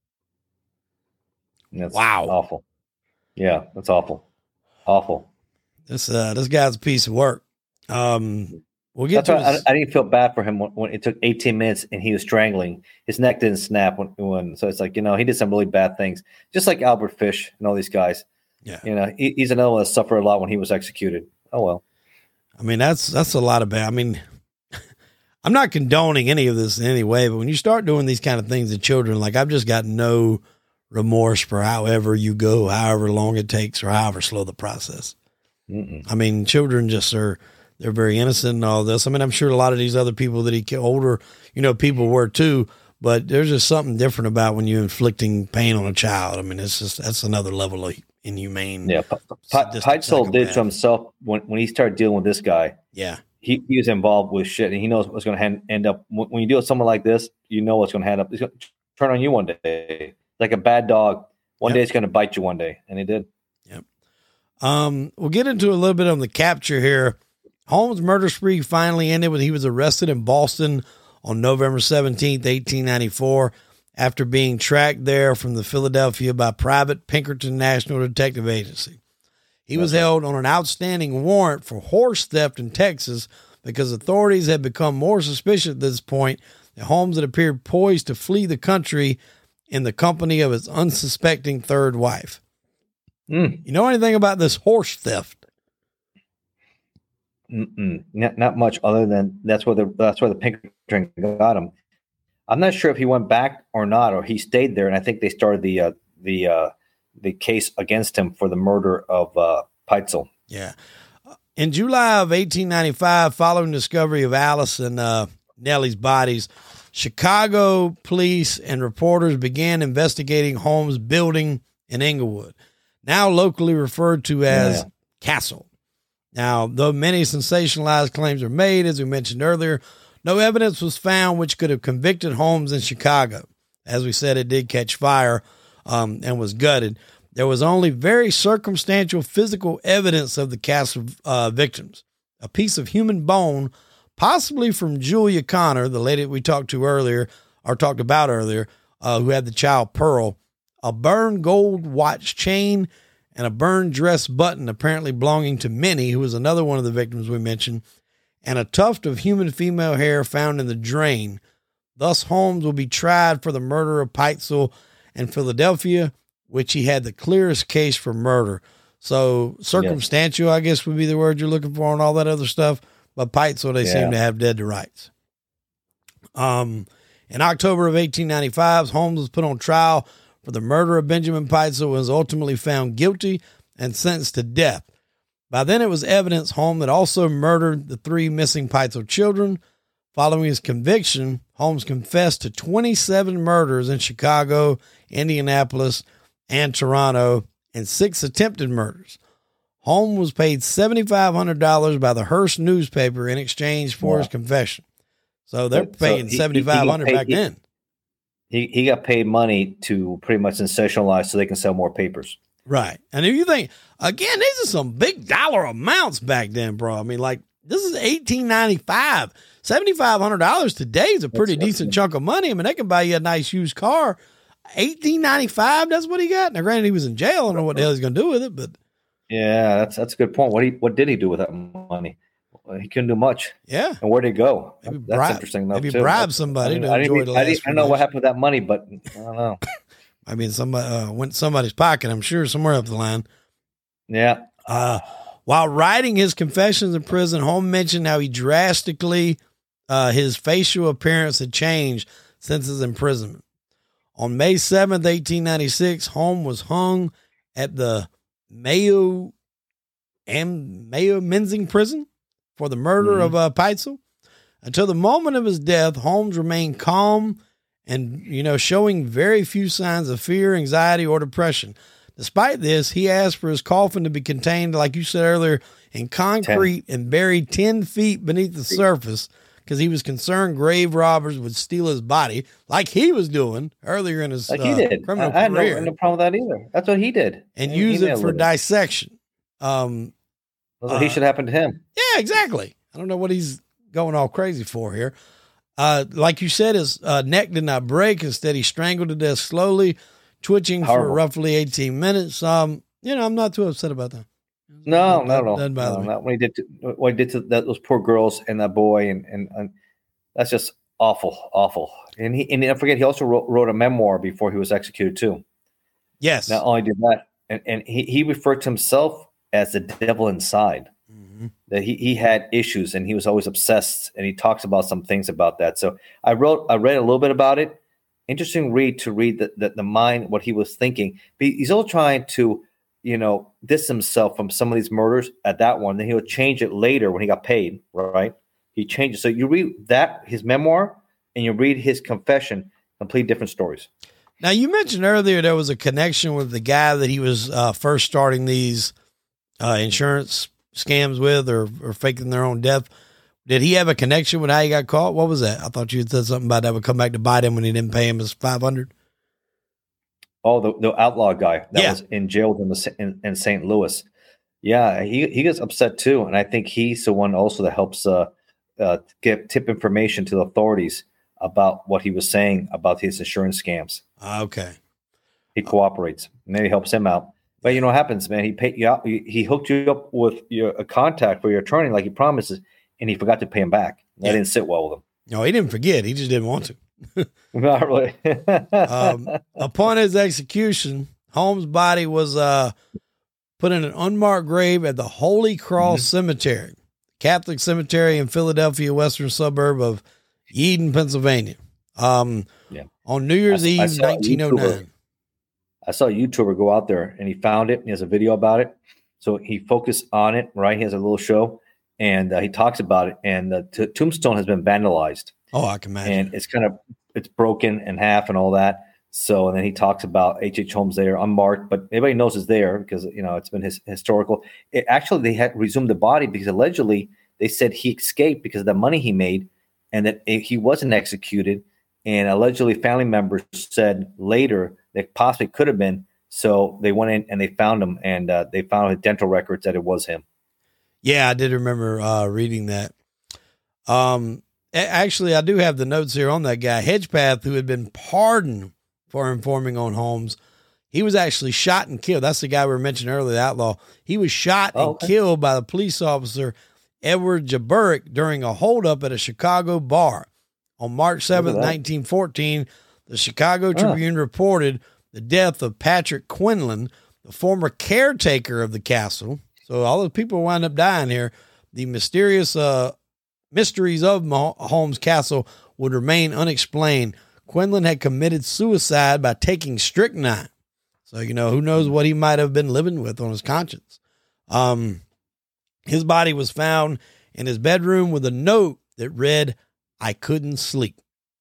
That's wow. Awful. Yeah, that's awful. Awful. This uh, this guy's a piece of work. Um, we'll get That's to why his... I, I didn't feel bad for him when, when it took eighteen minutes and he was strangling. His neck didn't snap when, when so it's like, you know, he did some really bad things, just like Albert Fish and all these guys. Yeah, you know, he, he's another one that suffered a lot when he was executed. Oh well. I mean, that's that's a lot of bad. I mean, I'm not condoning any of this in any way, but when you start doing these kind of things to children, like I've just got no remorse for however you go, however long it takes, or however slow the process. Mm-mm. I mean, children just are, they're very innocent and all this. I mean, I'm sure a lot of these other people that he killed, older, you know, people were too, but there's just something different about when you're inflicting pain on a child. I mean, it's just, that's another level of inhumane. Yeah. Peitzel did to himself when, when he started dealing with this guy. Yeah. He, he was involved with shit and he knows what's going to end up. When you deal with someone like this, you know what's going to end up. It's going to turn on you one day. Like a bad dog. One yep. day it's going to bite you one day. And it did. Yep. Um, we'll get into a little bit on the capture here. Holmes' murder spree finally ended when he was arrested in Boston on November seventeenth, eighteen ninety-four, after being tracked there from the Philadelphia by private Pinkerton National Detective Agency. He was That's held on an outstanding warrant for horse theft in Texas because authorities had become more suspicious at this point that Holmes had appeared poised to flee the country in the company of his unsuspecting third wife. Mm. You know anything about this horse theft? Mm-mm. Not, not much other than that's where the that's where the Pinkerton got him. I'm not sure if he went back or not, or he stayed there. And I think they started the uh, the uh, the case against him for the murder of uh, Peitzel. Yeah. In July of eighteen ninety-five, following discovery of Alice and uh, Nellie's bodies, Chicago police and reporters began investigating Holmes' building in Englewood, now locally referred to as yeah. Castle. Now, though many sensationalized claims were made, as we mentioned earlier, no evidence was found which could have convicted Holmes in Chicago. As we said, it did catch fire um, and was gutted. There was only very circumstantial physical evidence of the Castle uh, victims. A piece of human bone, possibly from Julia Connor, the lady that we talked to earlier, or talked about earlier, uh, who had the child Pearl, a burned gold watch chain, and a burned dress button apparently belonging to Minnie, who was another one of the victims we mentioned, and a tuft of human female hair found in the drain. Thus, Holmes will be tried for the murder of Peitzel in Philadelphia, which he had the clearest case for murder. So circumstantial, yes. I guess, would be the word you're looking for, and all that other stuff. But Peitzel, they yeah. seem to have dead to rights. Um, in October of eighteen ninety-five, Holmes was put on trial for the murder of Benjamin Peitzel and was ultimately found guilty and sentenced to death. By then, it was evidence Holmes had also murdered the three missing Peitzel children. Following his conviction, Holmes confessed to twenty-seven murders in Chicago, Indianapolis, and Toronto, and six attempted murders. Holmes was paid seven thousand five hundred dollars by the Hearst newspaper in exchange for yeah. his confession. So they're so paying he, seven thousand five hundred dollars back he, then. He he got paid money to pretty much sensationalize so they can sell more papers. Right. And if you think, again, these are some big dollar amounts back then, bro. I mean, like, this is eighteen ninety-five. seven thousand five hundred dollars today is a pretty that's, decent that's, chunk of money. I mean, they can buy you a nice used car. eighteen ninety-five, that's what he got. Now, granted, he was in jail. I don't know what the hell he's going to do with it, but. Yeah, that's that's a good point. What he what did he do with that money? Well, he couldn't do much. Yeah. And where did he go? Maybe that's bribe, interesting enough maybe too. bribe somebody I, to I enjoy didn't, the I, last didn't, I few don't know what days. happened with that money, but I don't know. I mean, somebody uh, went somebody's pocket, I'm sure, somewhere up the line. Yeah. Uh, while writing his confessions in prison, Holmes mentioned how he drastically, uh, his facial appearance had changed since his imprisonment. On May seventh, eighteen ninety-six, Holmes was hung at the Mayo and Mayo Menzing prison for the murder mm-hmm. of uh, Peitzel. Until the moment of his death, Holmes remained calm and, you know, showing very few signs of fear, anxiety, or depression. Despite this, he asked for his coffin to be contained, like you said earlier, in concrete ten. And buried ten feet beneath the surface because he was concerned grave robbers would steal his body, like he was doing earlier in his like he uh, did. criminal I, I had career. No, no problem with that either. That's what he did. And he, use he it for dissection. Um, That's what uh, he should happen to him. Yeah, exactly. I don't know what he's going all crazy for here. Uh, like you said, his uh, neck did not break. Instead, he strangled to death slowly, twitching Horrible. for roughly eighteen minutes. Um, you know, I'm not too upset about that. No, that, not at all. Doesn't bother no, me. Not when he did to, what he did to that, those poor girls and that boy, and, and and that's just awful, awful. And he and don't forget, he also wrote, wrote a memoir before he was executed too. Yes. Not only did that, and, and he, he referred to himself as the devil inside. Mm-hmm. That he, he had issues and he was always obsessed, and he talks about some things about that. So I wrote, I read a little bit about it. Interesting read to read the, the, the mind, what he was thinking. But he's all trying to, you know, distance himself from some of these murders at that one. Then he'll change it later when he got paid, right? He changes. So you read that, his memoir, and you read his confession, complete different stories. Now, you mentioned earlier there was a connection with the guy that he was uh, first starting these uh, insurance scams with, or, or faking their own death. Did he have a connection with how he got caught? What was that? I thought you had said something about that would come back to bite him when he didn't pay him his five hundred. Oh, the, the outlaw guy that yeah. was in jail in, the, in, in Saint Louis. Yeah, he, he gets upset too. And I think he's the one also that helps uh, uh, get tip information to the authorities about what he was saying about his insurance scams. Okay. He cooperates. And then he helps him out. But you know what happens, man? He paid you out. He, he hooked you up with your a contact for your attorney, like he promises, and he forgot to pay him back. That yeah. didn't sit well with him. No, he didn't forget. He just didn't want to. Not really. um, upon his execution, Holmes' body was uh, put in an unmarked grave at the Holy Cross mm-hmm. Cemetery, Catholic cemetery in Philadelphia, western suburb of Eden, Pennsylvania. Um, yeah. On New Year's I, Eve, I nineteen oh nine. I saw a YouTuber go out there and he found it. And he has a video about it. So he focused on it, right? He has a little show and uh, he talks about it. And the t- tombstone has been vandalized. Oh, I can imagine. And it's kind of, it's broken in half and all that. So, and then he talks about H H. Holmes there, unmarked, but everybody knows it's there because, you know, it's been his, historical. It, actually, they had resumed the body because allegedly they said he escaped because of the money he made and that it, he wasn't executed. And allegedly family members said later that possibly could have been. So they went in and they found him, and uh, they found his dental records that it was him. Yeah, I did remember uh, reading that. Um, actually, I do have the notes here on that guy, Hedgepath, who had been pardoned for informing on Holmes. He was actually shot and killed. That's the guy we were mentioning earlier, the outlaw. He was shot oh, and okay. killed by the police officer Edward Jaburick during a holdup at a Chicago bar. On March seventh, nineteen fourteen, the Chicago Tribune huh. reported the death of Patrick Quinlan, the former caretaker of the castle. So all those people wind up dying here. The mysterious uh, mysteries of Holmes Castle would remain unexplained. Quinlan had committed suicide by taking strychnine. So, you know, who knows what he might have been living with on his conscience. Um, his body was found in his bedroom with a note that read, "I couldn't sleep."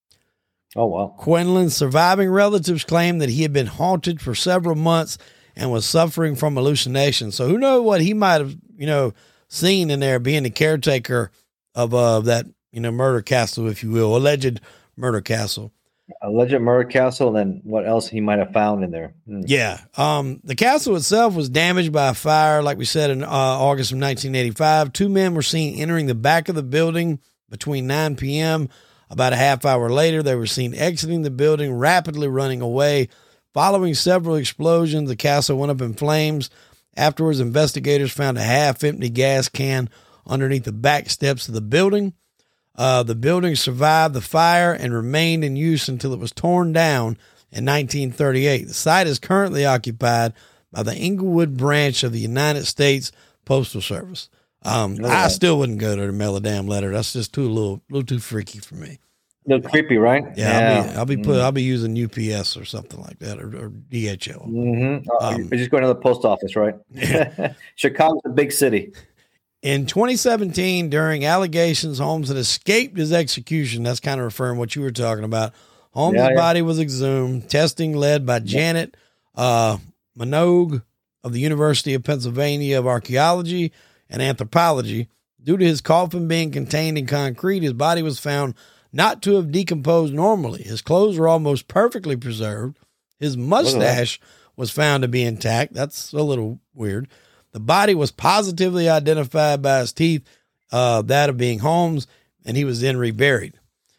Oh, wow. Quinlan's surviving relatives claimed that he had been haunted for several months and was suffering from hallucinations. So who knows what he might have, you know, seen in there being the caretaker of uh, that, you know, murder castle, if you will, alleged murder castle. Alleged murder castle, and then what else he might have found in there. Hmm. Yeah. Um, the castle itself was damaged by a fire, like we said, in uh, August of nineteen eighty-five. Two men were seen entering the back of the building between nine p.m. About a half hour later, they were seen exiting the building, rapidly running away. Following several explosions, the castle went up in flames. Afterwards, investigators found a half-empty gas can underneath the back steps of the building. Uh, the building survived the fire and remained in use until it was torn down in nineteen thirty-eight. The site is currently occupied by the Inglewood branch of the United States Postal Service. Um, oh, I still wouldn't go there to mail a damn letter. That's just too a little, little too freaky for me. A little creepy, right? Yeah, yeah. I'll be, I'll be put, mm. I'll be using U P S or something like that, or, or D H L. Mm-hmm. Oh, um, you're just going to the post office, right? Yeah. Chicago's a big city. In twenty seventeen, during allegations Holmes had escaped his execution, that's kind of referring to what you were talking about. Holmes' yeah, yeah. body was exhumed. Testing led by Janet uh, Minogue of the University of Pennsylvania of Archaeology and Anthropology. Due to his coffin being contained in concrete, his body was found not to have decomposed normally. His clothes were almost perfectly preserved. His mustache was found to be intact. That's a little weird. The body was positively identified by his teeth, uh, that of being Holmes, and he was then reburied.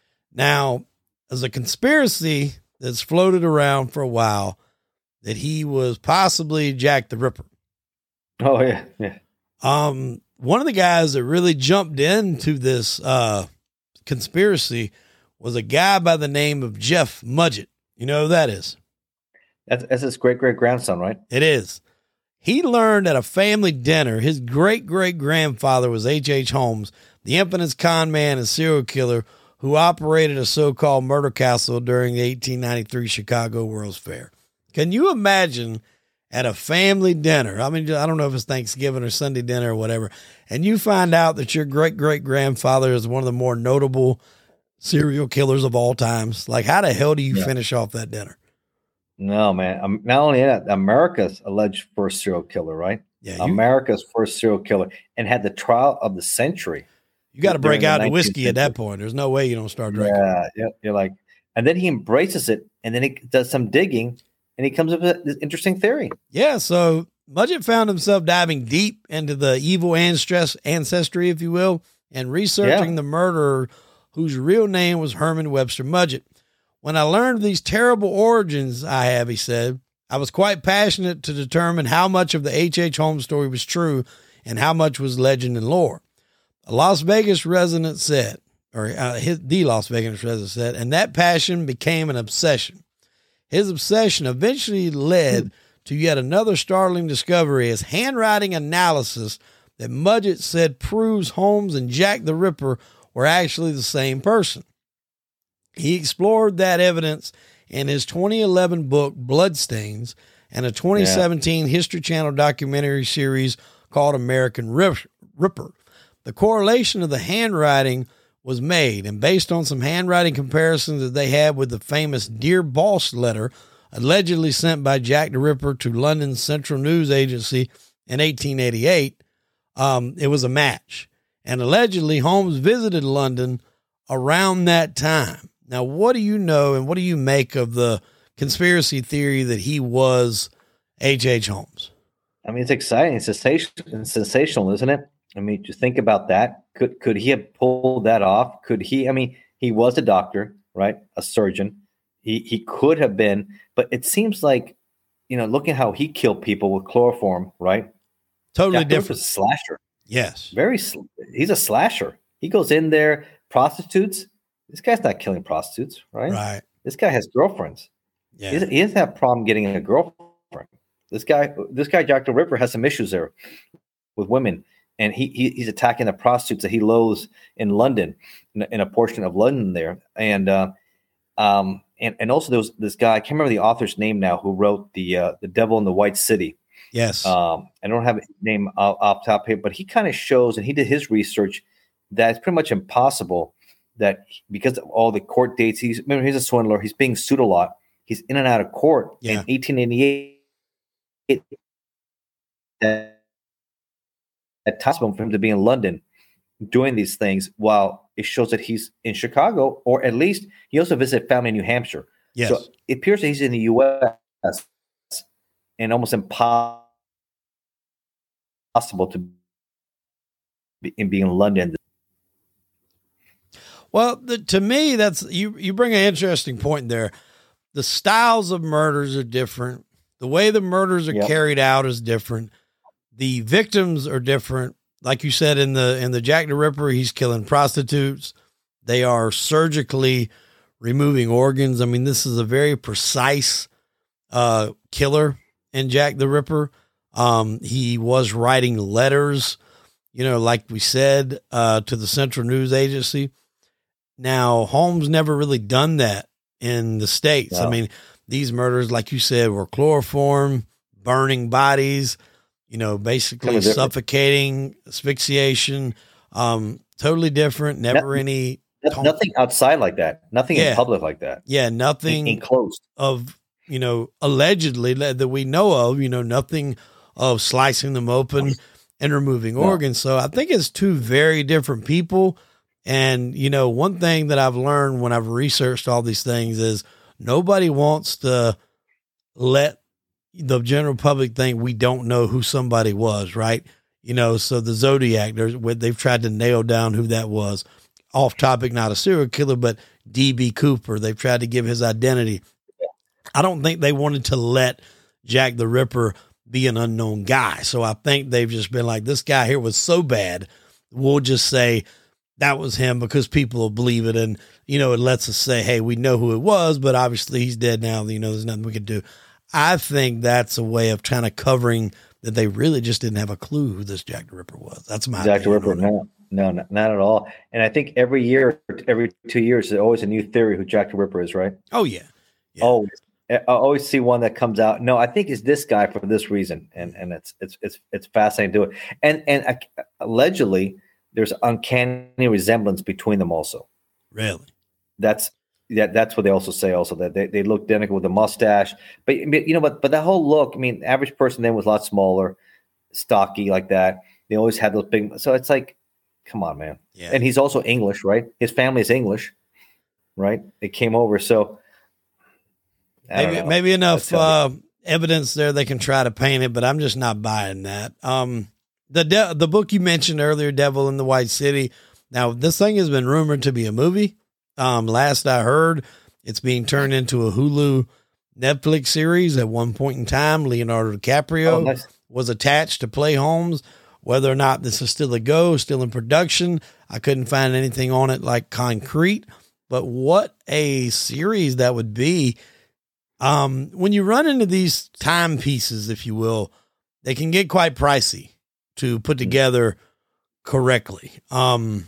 Now, there's a conspiracy that's floated around for a while that he was possibly Jack the Ripper. Oh, yeah, yeah. Um, one of the guys that really jumped into this uh, conspiracy was a guy by the name of Jeff Mudgett. You know who that is? That's, that's his great-great-grandson, right? It is. He learned at a family dinner his great-great-grandfather was H H. Holmes, the infamous con man and serial killer who operated a so-called murder castle during the eighteen ninety-three Chicago World's Fair. Can you imagine at a family dinner, I mean, I don't know if it's Thanksgiving or Sunday dinner or whatever, and you find out that your great-great-grandfather is one of the more notable serial killers of all times? Like, how the hell do you yeah. finish off that dinner? No, man. Um, not only that, America's alleged first serial killer, right? Yeah, you, America's first serial killer, and had the trial of the century. You got to break out the whiskey at that point. There's no way you don't start drinking. Yeah, yeah, you're like, and then he embraces it, and then he does some digging, and he comes up with this interesting theory. Yeah, so Mudgett found himself diving deep into the evil ancestry, if you will, and researching yeah. the murderer whose real name was Herman Webster Mudgett. When I learned of these terrible origins I have, he said, I was quite passionate to determine how much of the H H. Holmes story was true and how much was legend and lore. A Las Vegas resident said, or uh, his, the Las Vegas resident said, and that passion became an obsession. His obsession eventually led to yet another startling discovery as handwriting analysis that Mudgett said proves Holmes and Jack the Ripper were actually the same person. He explored that evidence in his twenty eleven book, Bloodstains, and a twenty seventeen yeah. History Channel documentary series called American Ripper. The correlation of the handwriting was made, and based on some handwriting comparisons that they had with the famous Dear Boss letter allegedly sent by Jack the Ripper to London's Central News Agency in eighteen eighty-eight, um, it was a match. And allegedly, Holmes visited London around that time. Now, what do you know and what do you make of the conspiracy theory that he was H H. Holmes? I mean, it's exciting. It's sensational, it's sensational, isn't it? I mean, just think about that. Could could he have pulled that off? Could he? I mean, he was a doctor, right? A surgeon. He he could have been, but it seems like, you know, looking how he killed people with chloroform, right? Totally Jack different. A slasher. Yes. Very. He's a slasher. He goes in there, prostitutes. This guy's not killing prostitutes, right? Right. This guy has girlfriends. Yeah. He doesn't, he doesn't have a problem getting a girlfriend. This guy, this guy, Jack the Ripper, has some issues there with women, and he, he he's attacking the prostitutes that he loathes in London, in, in a portion of London there, and uh, um, and and also there was this guy. I can't remember the author's name now, who wrote the uh, the Devil in the White City. Yes. Um, I don't have his name off, off top here, but he kind of shows, and he did his research, that it's pretty much impossible. That because of all the court dates, he's remember he's a swindler. He's being sued a lot. He's in and out of court. Yeah. In eighteen eighty-eight, that at possible for him to be in London doing these things, while it shows that he's in Chicago, or at least he also visited family in New Hampshire. Yes. So it appears that he's in the U S and almost impossible to be in being in London. Well, the, to me, that's you. You bring an interesting point there. The styles of murders are different. The way the murders are yep. carried out is different. the victims are different. Like you said, in the, in the Jack the Ripper, he's killing prostitutes. They are surgically removing organs. I mean, this is a very precise, uh, killer in Jack the Ripper. Um, he was writing letters, you know, like we said, uh, to the Central News Agency. Now, Holmes never really done that in the States. No. I mean, these murders, like you said, were chloroform, burning bodies, you know, basically suffocating, asphyxiation, um, totally different. Never no, any, nothing outside like that. Nothing yeah. in public like that. Yeah. Nothing enclosed of, you know, allegedly that we know of, you know, nothing of slicing them open and removing no. organs. So I think it's two very different people. And, you know, one thing that I've learned when I've researched all these things is nobody wants to let the general public think we don't know who somebody was, right? You know, so the Zodiac, they've tried to nail down who that was. Off topic, not a serial killer, but D B Cooper. They've tried to give his identity. I don't think they wanted to let Jack the Ripper be an unknown guy. So I think they've just been like, this guy here was so bad, we'll just say that was him because people will believe it. And, you know, it lets us say, hey, we know who it was, but obviously he's dead now. You know, there's nothing we can do. I think that's a way of kind of covering that they really just didn't have a clue who this Jack the Ripper was. That's my Jack the Ripper. No, no, not, not at all. And I think every year, every two years, there's always a new theory who Jack the Ripper is, right? Oh, yeah. yeah. Always. I always see one that comes out. No, I think it's this guy for this reason, and and it's it's it's it's fascinating to do it. And and uh, allegedly, there's uncanny resemblance between them also. Really, that's yeah, that's what they also say. Also that they, they look identical with the mustache, but you know, but but that whole look. I mean, average person then was a lot smaller, stocky like that. They always had those big. So it's like, come on, man. Yeah. And he's also English, right? His family is English, right? They came over, so. Maybe, maybe enough uh, evidence there they can try to paint it, but I'm just not buying that. Um, the de- the book you mentioned earlier, Devil in the White City. Now, this thing has been rumored to be a movie. Um, last I heard, it's being turned into a Hulu Netflix series. At one point in time, Leonardo DiCaprio oh, nice. was attached to play Holmes. Whether or not this is still a go, still in production, I couldn't find anything on it like concrete. But what a series that would be. Um, when you run into these timepieces, if you will, they can get quite pricey to put together correctly. Um,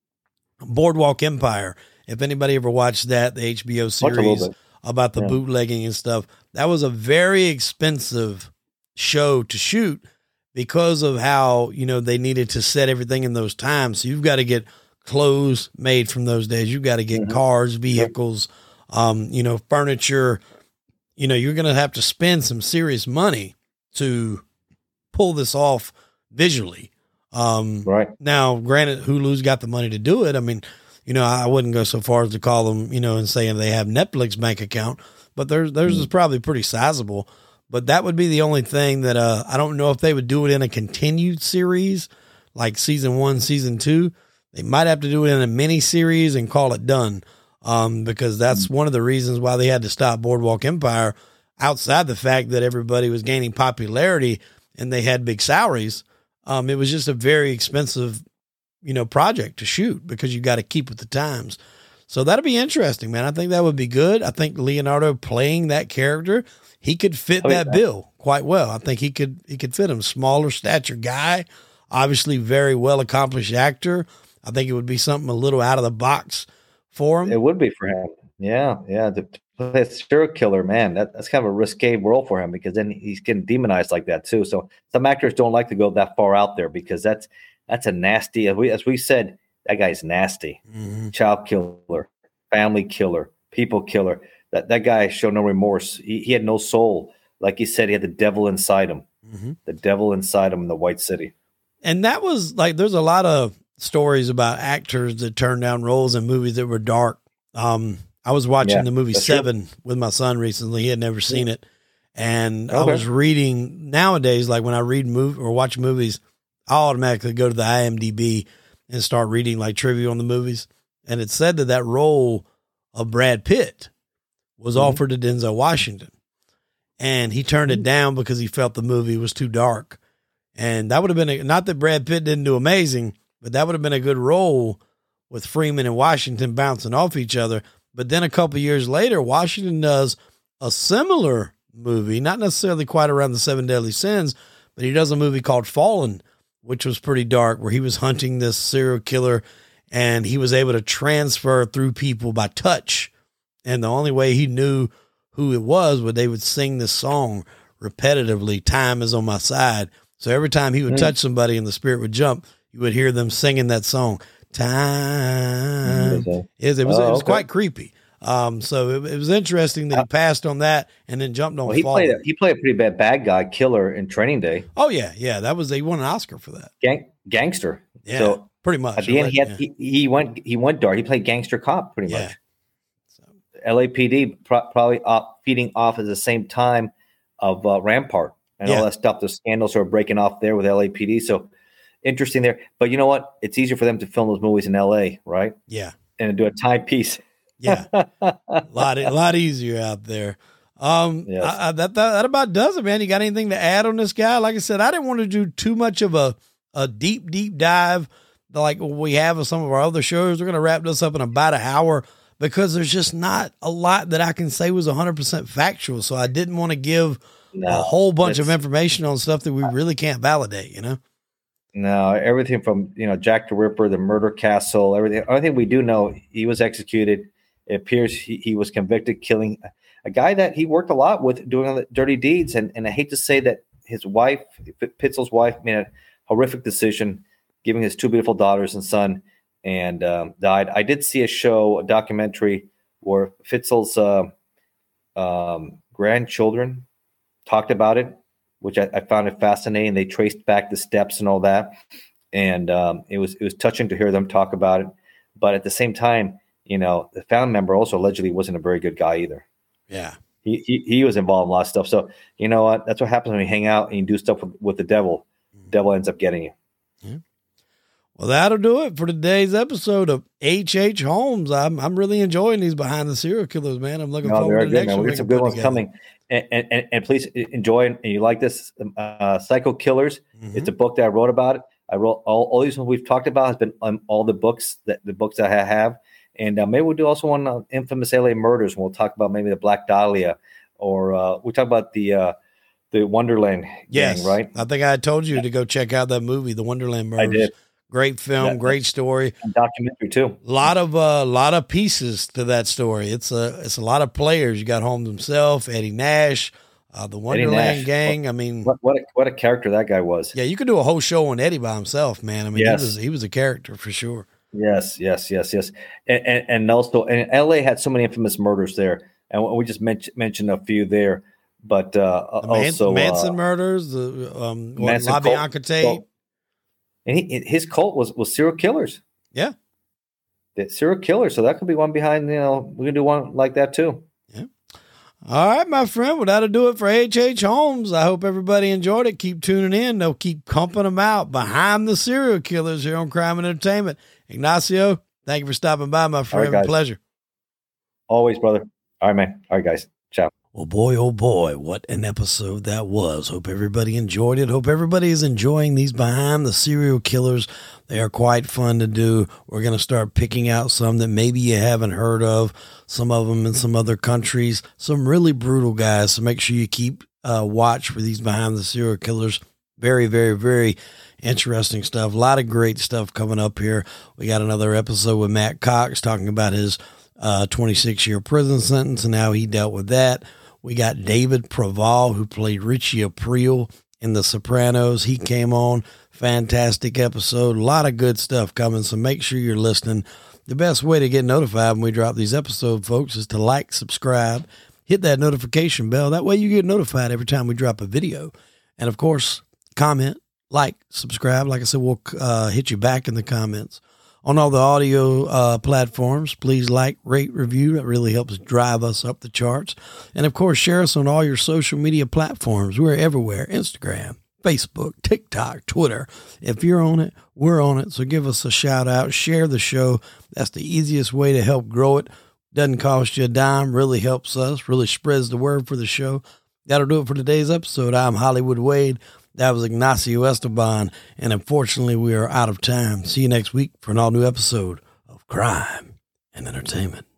Boardwalk Empire, if anybody ever watched that, the H B O series about the yeah. bootlegging and stuff, that was a very expensive show to shoot because of how, you know, they needed to set everything in those times. So you've got to get clothes made from those days. You've got to get mm-hmm. cars, vehicles, um, you know, furniture. You know, you're going to have to spend some serious money to pull this off visually. Um, right. Now, granted, Hulu's got the money to do it. I mean, you know, I wouldn't go so far as to call them, you know, and saying they have Netflix bank account, but theirs, theirs mm. is probably pretty sizable. But that would be the only thing that uh, I don't know if they would do it in a continued series, like season one, season two. They might have to do it in a mini series and call it done. Um, because that's mm. one of the reasons why they had to stop Boardwalk Empire, outside the fact that everybody was gaining popularity and they had big salaries. Um, it was just a very expensive, you know, project to shoot because you got to keep with the times. So that'll be interesting, man. I think that would be good. I think Leonardo playing that character, he could fit oh, that yeah. bill quite well. I think he could, he could fit him. Smaller stature guy, obviously very well accomplished actor. I think it would be something a little out of the box for him. It would be for him. Yeah. Yeah. To play a serial killer, man, that, that's kind of a risque role for him because then he's getting demonized like that too. So some actors don't like to go that far out there because that's, that's a nasty, as we, as we said, that guy's nasty. Mm-hmm. Child killer, family killer, people killer. That, that guy showed no remorse. He, he had no soul. Like he said, he had the devil inside him, mm-hmm. the devil inside him in the White City. And that was like, there's a lot of stories about actors that turned down roles in movies that were dark. Um, I was watching yeah, the movie Seven true. with my son recently. He had never seen it. And okay. I was reading nowadays, like when I read move or watch movies, I automatically go to the I M D B and start reading like trivia on the movies. And it said that that role of Brad Pitt was mm-hmm. offered to Denzel Washington. And he turned mm-hmm. it down because he felt the movie was too dark. And that would have been, a, not that Brad Pitt didn't do amazing, but that would have been a good role with Freeman and Washington bouncing off each other. But then a couple of years later, Washington does a similar movie, not necessarily quite around the Seven Deadly Sins, but he does a movie called Fallen, which was pretty dark, where he was hunting this serial killer and he was able to transfer through people by touch. And the only way he knew who it was, was they would sing this song repetitively, "Time Is on My Side." So every time he would mm. touch somebody and the spirit would jump, you would hear them singing that song. Time mm-hmm. is it was, oh, it was okay. quite creepy. Um, so it, it was interesting that he passed on that and then jumped on. Well, he Fallen. played a, he played a pretty bad bad guy killer in Training Day. Oh yeah, yeah, that was he won an Oscar for that. Gang, gangster. Yeah, so pretty much. At the end, like, he, had, yeah. he he went he went dark. He played gangster cop pretty yeah. much. So. L A P D pro- probably off, feeding off at the same time of uh, Rampart and yeah. all that stuff. The scandals are breaking off there with L A P D. So interesting there. But you know what? It's easier for them to film those movies in L A, right? Yeah, and do a timepiece. Yeah, a lot, a lot easier out there. Um, yes. I, I, that, that that about does it, man. You got anything to add on this guy? Like I said, I didn't want to do too much of a a deep, deep dive like we have with some of our other shows. We're going to wrap this up in about an hour because there's just not a lot that I can say was one hundred percent factual. So I didn't want to give no, a whole bunch of information on stuff that we really can't validate. You know. No, everything from you know Jack the Ripper, the murder castle, everything. Everything we do know, he was executed. It appears he, he was convicted, killing a guy that he worked a lot with, doing all the dirty deeds. And, and I hate to say that his wife, Pitzel's wife, made a horrific decision, giving his two beautiful daughters and son, and um, died. I did see a show, a documentary, where Pitzel's uh, um, grandchildren talked about it, which I, I found it fascinating. They traced back the steps and all that, and um, it was it was touching to hear them talk about it. But at the same time, you know, the family member also allegedly wasn't a very good guy either. Yeah. He, he he was involved in a lot of stuff. So, you know what? That's what happens when you hang out and you do stuff with, with the devil. The devil ends up getting you. Yeah. Well, that'll do it for today's episode of H H. Holmes. I'm I'm really enjoying these Behind the Serial Killers, man. I'm looking no, forward to the good, next man. one. We got some good ones together. coming. And, and, and please enjoy it. And you like this, uh, Psycho Killers. Mm-hmm. It's a book that I wrote about it. I wrote all, all these ones we've talked about has been on all the books that the books that I have. And uh, maybe we'll do also one uh, infamous L A murders. And we'll talk about maybe the Black Dahlia, or uh, we'll talk about the uh, the Wonderland yes. gang, right? I think I told you to go check out that movie, The Wonderland Murders. I did. Great film, yeah, great story, and documentary too. A lot of a uh, lot of pieces to that story. It's a it's a lot of players. You got Holmes himself, Eddie Nash, uh, the Wonderland gang. What, I mean, what what a, what a character that guy was. Yeah, you could do a whole show on Eddie by himself, man. I mean, yes. he was he was a character for sure. Yes, yes, yes, yes, and and, and also, and L A had so many infamous murders there, and we just mentioned mentioned a few there, but uh, the Man- also Manson uh, murders, the um, Manson La Bianca Tate, and he, his cult was was serial killers. Yeah, the serial killers. So that could be one behind. You know, we can do one like that too. Yeah. All right, my friend. Well, that'll do it for H H. Holmes. I hope everybody enjoyed it. Keep tuning in. They'll keep pumping them out behind the serial killers here on Crime and Entertainment. Ignacio, thank you for stopping by, my friend. Right, Pleasure. Always, brother. All right, man. All right, guys. Ciao. Well, boy, oh boy, what an episode that was. Hope everybody enjoyed it. Hope everybody is enjoying these Behind the Serial Killers. They are quite fun to do. We're going to start picking out some that maybe you haven't heard of, some of them in some other countries, some really brutal guys. So make sure you keep uh, watch for these Behind the Serial Killers. Very, very, very interesting stuff. A lot of great stuff coming up here. We got another episode with Matt Cox talking about his uh, twenty-six year prison sentence and how he dealt with that. We got David Proval, who played Richie Aprile in The Sopranos. He came on. Fantastic episode. A lot of good stuff coming, so make sure you're listening. The best way to get notified when we drop these episodes, folks, is to like, subscribe, hit that notification bell. That way you get notified every time we drop a video. And, of course, comment, like, subscribe. Like I said, we'll uh, hit you back in the comments. On all the audio uh, platforms, please like, rate, review. That really helps drive us up the charts. And, of course, share us on all your social media platforms. We're everywhere. Instagram, Facebook, TikTok, Twitter. If you're on it, we're on it. So give us a shout out. Share the show. That's the easiest way to help grow it. Doesn't cost you a dime. Really helps us. Really spreads the word for the show. That'll do it for today's episode. I'm Hollywood Wade. That was Ignacio Esteban, and unfortunately, we are out of time. See you next week for an all-new episode of Crime and Entertainment.